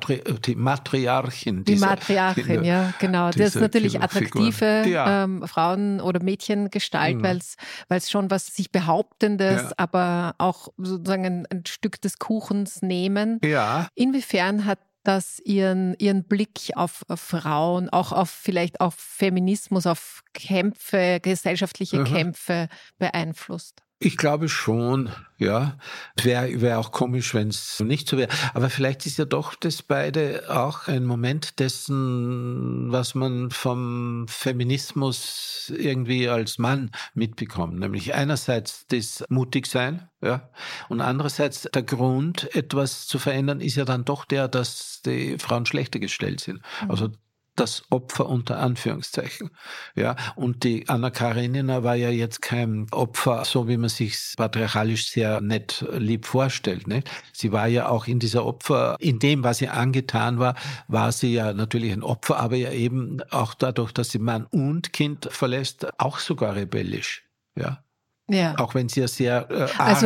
Matriarchin. Die Matriarchin, ja, genau. Das ist natürlich attraktive Frauen- oder Mädchengestalt, weil es schon was sich Behauptendes, aber auch sozusagen ein Stück des Kuchens nehmen. Ja. Inwiefern hat das ihren Blick auf Frauen, auch vielleicht auf Feminismus, auf Kämpfe, gesellschaftliche Kämpfe beeinflusst? Ich glaube schon, ja. Wäre auch komisch, wenn es nicht so wäre. Aber vielleicht ist ja doch das beide auch ein Moment dessen, was man vom Feminismus irgendwie als Mann mitbekommt. Nämlich einerseits das Mutigsein, ja. Und andererseits der Grund, etwas zu verändern, ist ja dann doch der, dass die Frauen schlechter gestellt sind. Also das Opfer unter Anführungszeichen. Ja, und die Anna Karenina war ja jetzt kein Opfer, so wie man sich patriarchalisch sehr nett lieb vorstellt. Nicht? Sie war ja auch in dem, was ihr angetan war sie ja natürlich ein Opfer, aber ja eben auch dadurch, dass sie Mann und Kind verlässt, auch sogar rebellisch. Ja. Ja. Auch wenn sie ja sehr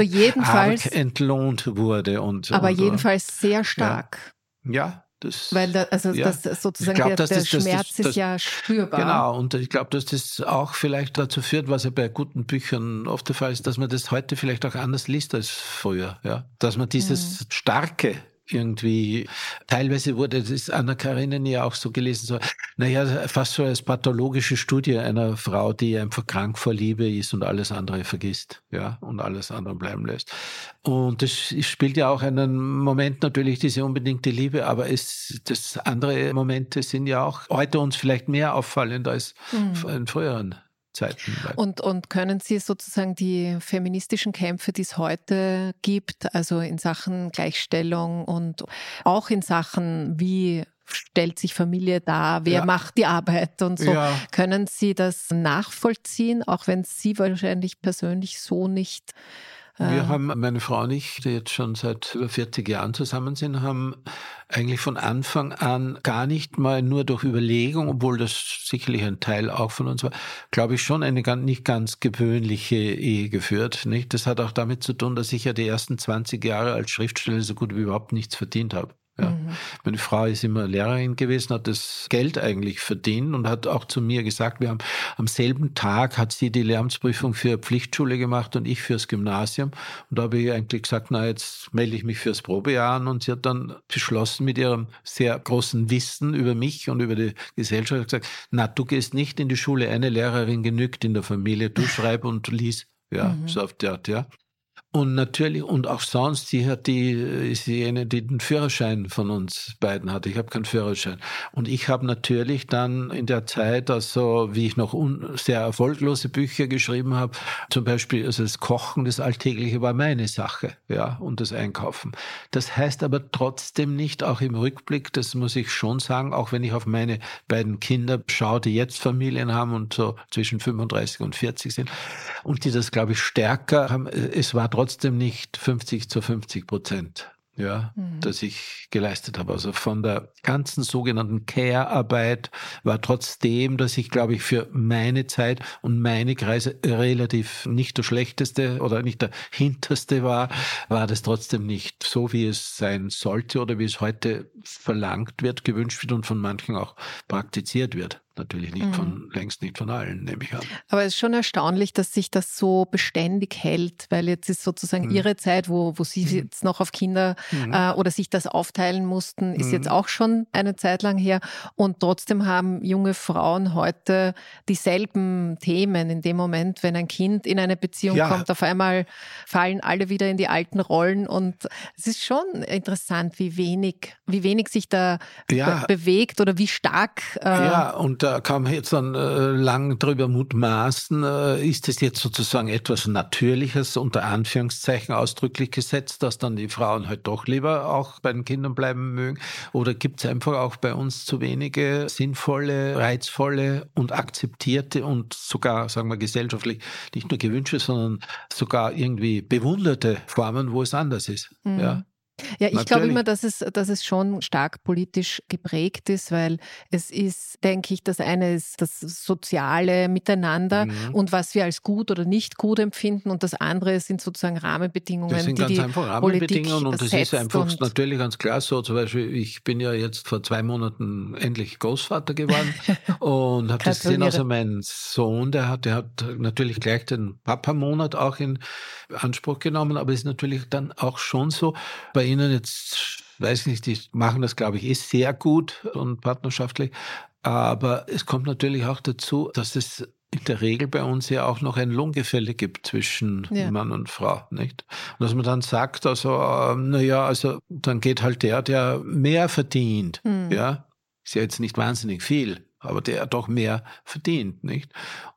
arg entlohnt wurde. Aber jedenfalls sehr stark. Ja. Weil das sozusagen der Schmerz ist ja spürbar. Genau, und ich glaube, dass das auch vielleicht dazu führt, was ja bei guten Büchern oft der Fall ist, dass man das heute vielleicht auch anders liest als früher. Ja? Dass man dieses Starke irgendwie, teilweise wurde das Anna Karenina ja auch so gelesen, so, fast so als pathologische Studie einer Frau, die einfach krank vor Liebe ist und alles andere vergisst, ja, und alles andere bleiben lässt. Und das spielt ja auch einen Moment natürlich diese unbedingte Liebe, aber das andere Momente sind ja auch heute uns vielleicht mehr auffallend als in früheren Zeiten. Und können Sie sozusagen die feministischen Kämpfe, die es heute gibt, also in Sachen Gleichstellung und auch in Sachen, wie stellt sich Familie dar, wer macht die Arbeit und so, können Sie das nachvollziehen, auch wenn Sie wahrscheinlich persönlich so nicht... Wir haben, meine Frau und ich, die jetzt schon seit über 40 Jahren zusammen sind, haben eigentlich von Anfang an gar nicht mal nur durch Überlegung, obwohl das sicherlich ein Teil auch von uns war, glaube ich schon eine nicht ganz gewöhnliche Ehe geführt. Nicht? Das hat auch damit zu tun, dass ich ja die ersten 20 Jahre als Schriftsteller so gut wie überhaupt nichts verdient habe. Ja. Meine Frau ist immer Lehrerin gewesen, hat das Geld eigentlich verdient und hat auch zu mir gesagt, wir haben am selben Tag hat sie die Lehramtsprüfung für Pflichtschule gemacht und ich fürs Gymnasium. Und da habe ich eigentlich gesagt, na, jetzt melde ich mich fürs Probejahr an, und sie hat dann beschlossen mit ihrem sehr großen Wissen über mich und über die Gesellschaft gesagt, na, du gehst nicht in die Schule, eine Lehrerin genügt in der Familie, du schreib und lies. Ja, so auf die Art, ja. Und natürlich, und auch sonst, ist diejenige, die den Führerschein von uns beiden hatte. Ich habe keinen Führerschein. Und ich habe natürlich dann in der Zeit, also wie ich noch sehr erfolglose Bücher geschrieben habe, zum Beispiel also das Kochen, das Alltägliche war meine Sache, ja, und das Einkaufen. Das heißt aber trotzdem nicht, auch im Rückblick, das muss ich schon sagen, auch wenn ich auf meine beiden Kinder schaue, die jetzt Familien haben und so zwischen 35 und 40 sind und die das, glaube ich, stärker haben, es war trotzdem nicht 50-50%, ja, das ich geleistet habe. Also von der ganzen sogenannten Care-Arbeit war trotzdem, dass ich, glaube ich, für meine Zeit und meine Kreise relativ nicht der schlechteste oder nicht der hinterste war das trotzdem nicht so, wie es sein sollte oder wie es heute verlangt wird, gewünscht wird und von manchen auch praktiziert wird. Natürlich nicht längst nicht von allen, nehme ich an. Aber es ist schon erstaunlich, dass sich das so beständig hält, weil jetzt ist sozusagen Ihre Zeit, wo Sie jetzt noch auf Kinder oder sich das aufteilen mussten, ist jetzt auch schon eine Zeit lang her. Und trotzdem haben junge Frauen heute dieselben Themen in dem Moment, wenn ein Kind in eine Beziehung kommt. Auf einmal fallen alle wieder in die alten Rollen. Und es ist schon interessant, wie wenig sich da bewegt oder wie stark. Und da kann man jetzt dann lang drüber mutmaßen, ist es jetzt sozusagen etwas Natürliches, unter Anführungszeichen ausdrücklich gesetzt, dass dann die Frauen halt doch lieber auch bei den Kindern bleiben mögen? Oder gibt es einfach auch bei uns zu wenige sinnvolle, reizvolle und akzeptierte und sogar, sagen wir, gesellschaftlich nicht nur gewünschte, sondern sogar irgendwie bewunderte Formen, wo es anders ist? Ja. Ja, ich glaube immer, dass es schon stark politisch geprägt ist, weil es ist, denke ich, das eine ist das soziale Miteinander und was wir als gut oder nicht gut empfinden, und das andere sind sozusagen Rahmenbedingungen, das sind die ganz einfach Rahmenbedingungen und das ist einfach natürlich ganz klar so. Zum Beispiel, ich bin ja jetzt vor 2 Monaten endlich Großvater geworden und habe das gesehen, also mein Sohn, der hat natürlich gleich den Papa-Monat auch in Anspruch genommen, aber es ist natürlich dann auch schon so, bei Ihnen jetzt, weiß ich nicht, die machen das, glaube ich, sehr gut und partnerschaftlich, aber es kommt natürlich auch dazu, dass es in der Regel bei uns ja auch noch ein Lohngefälle gibt zwischen Mann und Frau, nicht? Und dass man dann sagt, also, also dann geht halt der mehr verdient, ja, ist ja jetzt nicht wahnsinnig viel, aber der doch mehr verdient, nicht?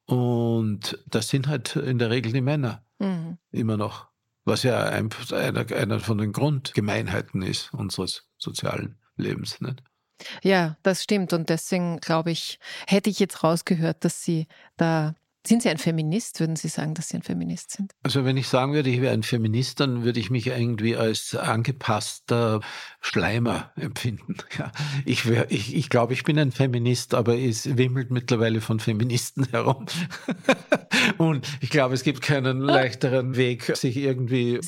Und das sind halt in der Regel die Männer, immer noch. Was ja einer von den Grundgemeinheiten ist unseres sozialen Lebens, nicht? Ja, das stimmt. Und deswegen, glaube ich, hätte ich jetzt rausgehört, dass Sie da... Sind Sie ein Feminist? Würden Sie sagen, dass Sie ein Feminist sind? Also wenn ich sagen würde, ich wäre ein Feminist, dann würde ich mich irgendwie als angepasster Schleimer empfinden. Ja, ich glaube, ich bin ein Feminist, aber es wimmelt mittlerweile von Feministen herum. Und ich glaube, es gibt keinen leichteren Weg, sich irgendwie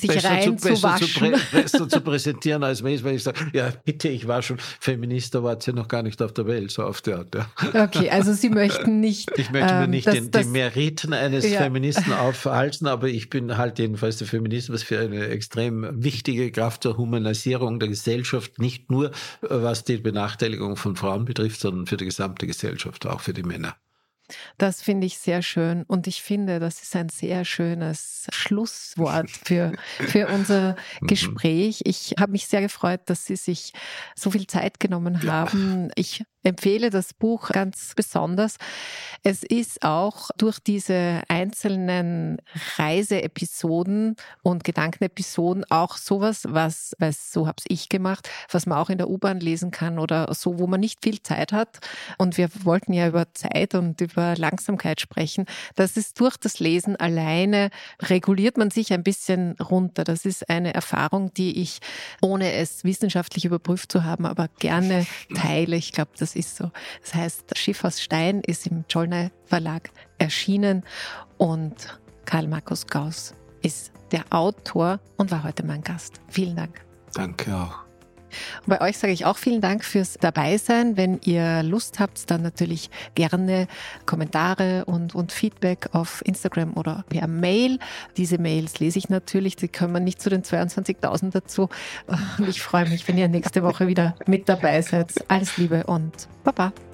besser zu präsentieren, als man ist, weil ich sage, ja bitte, ich war schon Feminist, da wart ihr noch gar nicht auf der Welt, so auf der Art. Ja. Okay, also Sie möchten nicht... Ich möchte mir nicht die Meriten eines Feministen aufhalten, aber ich bin halt jedenfalls der Feminismus für eine extrem wichtige Kraft der Humanisierung der Gesellschaft, nicht nur was die Benachteiligung von Frauen betrifft, sondern für die gesamte Gesellschaft, auch für die Männer. Das finde ich sehr schön und ich finde, das ist ein sehr schönes Schlusswort für unser Gespräch. Ich habe mich sehr gefreut, dass Sie sich so viel Zeit genommen haben. Ich empfehle das Buch ganz besonders. Es ist auch durch diese einzelnen Reiseepisoden und Gedankenepisoden auch sowas, weil so habe ich gemacht, was man auch in der U-Bahn lesen kann oder so, wo man nicht viel Zeit hat. Und wir wollten ja über Zeit und über Langsamkeit sprechen. Das ist durch das Lesen alleine, reguliert man sich ein bisschen runter. Das ist eine Erfahrung, die ich, ohne es wissenschaftlich überprüft zu haben, aber gerne teile. Ich glaube, das ist so. Das heißt, Schiff aus Stein ist im Czollner Verlag erschienen und Karl Markus Gauss ist der Autor und war heute mein Gast. Vielen Dank. Danke auch. Und bei euch sage ich auch vielen Dank fürs Dabeisein. Wenn ihr Lust habt, dann natürlich gerne Kommentare und Feedback auf Instagram oder per Mail. Diese Mails lese ich natürlich, die kommen nicht zu den 22.000 dazu. Und ich freue mich, wenn ihr nächste Woche wieder mit dabei seid. Alles Liebe und Baba.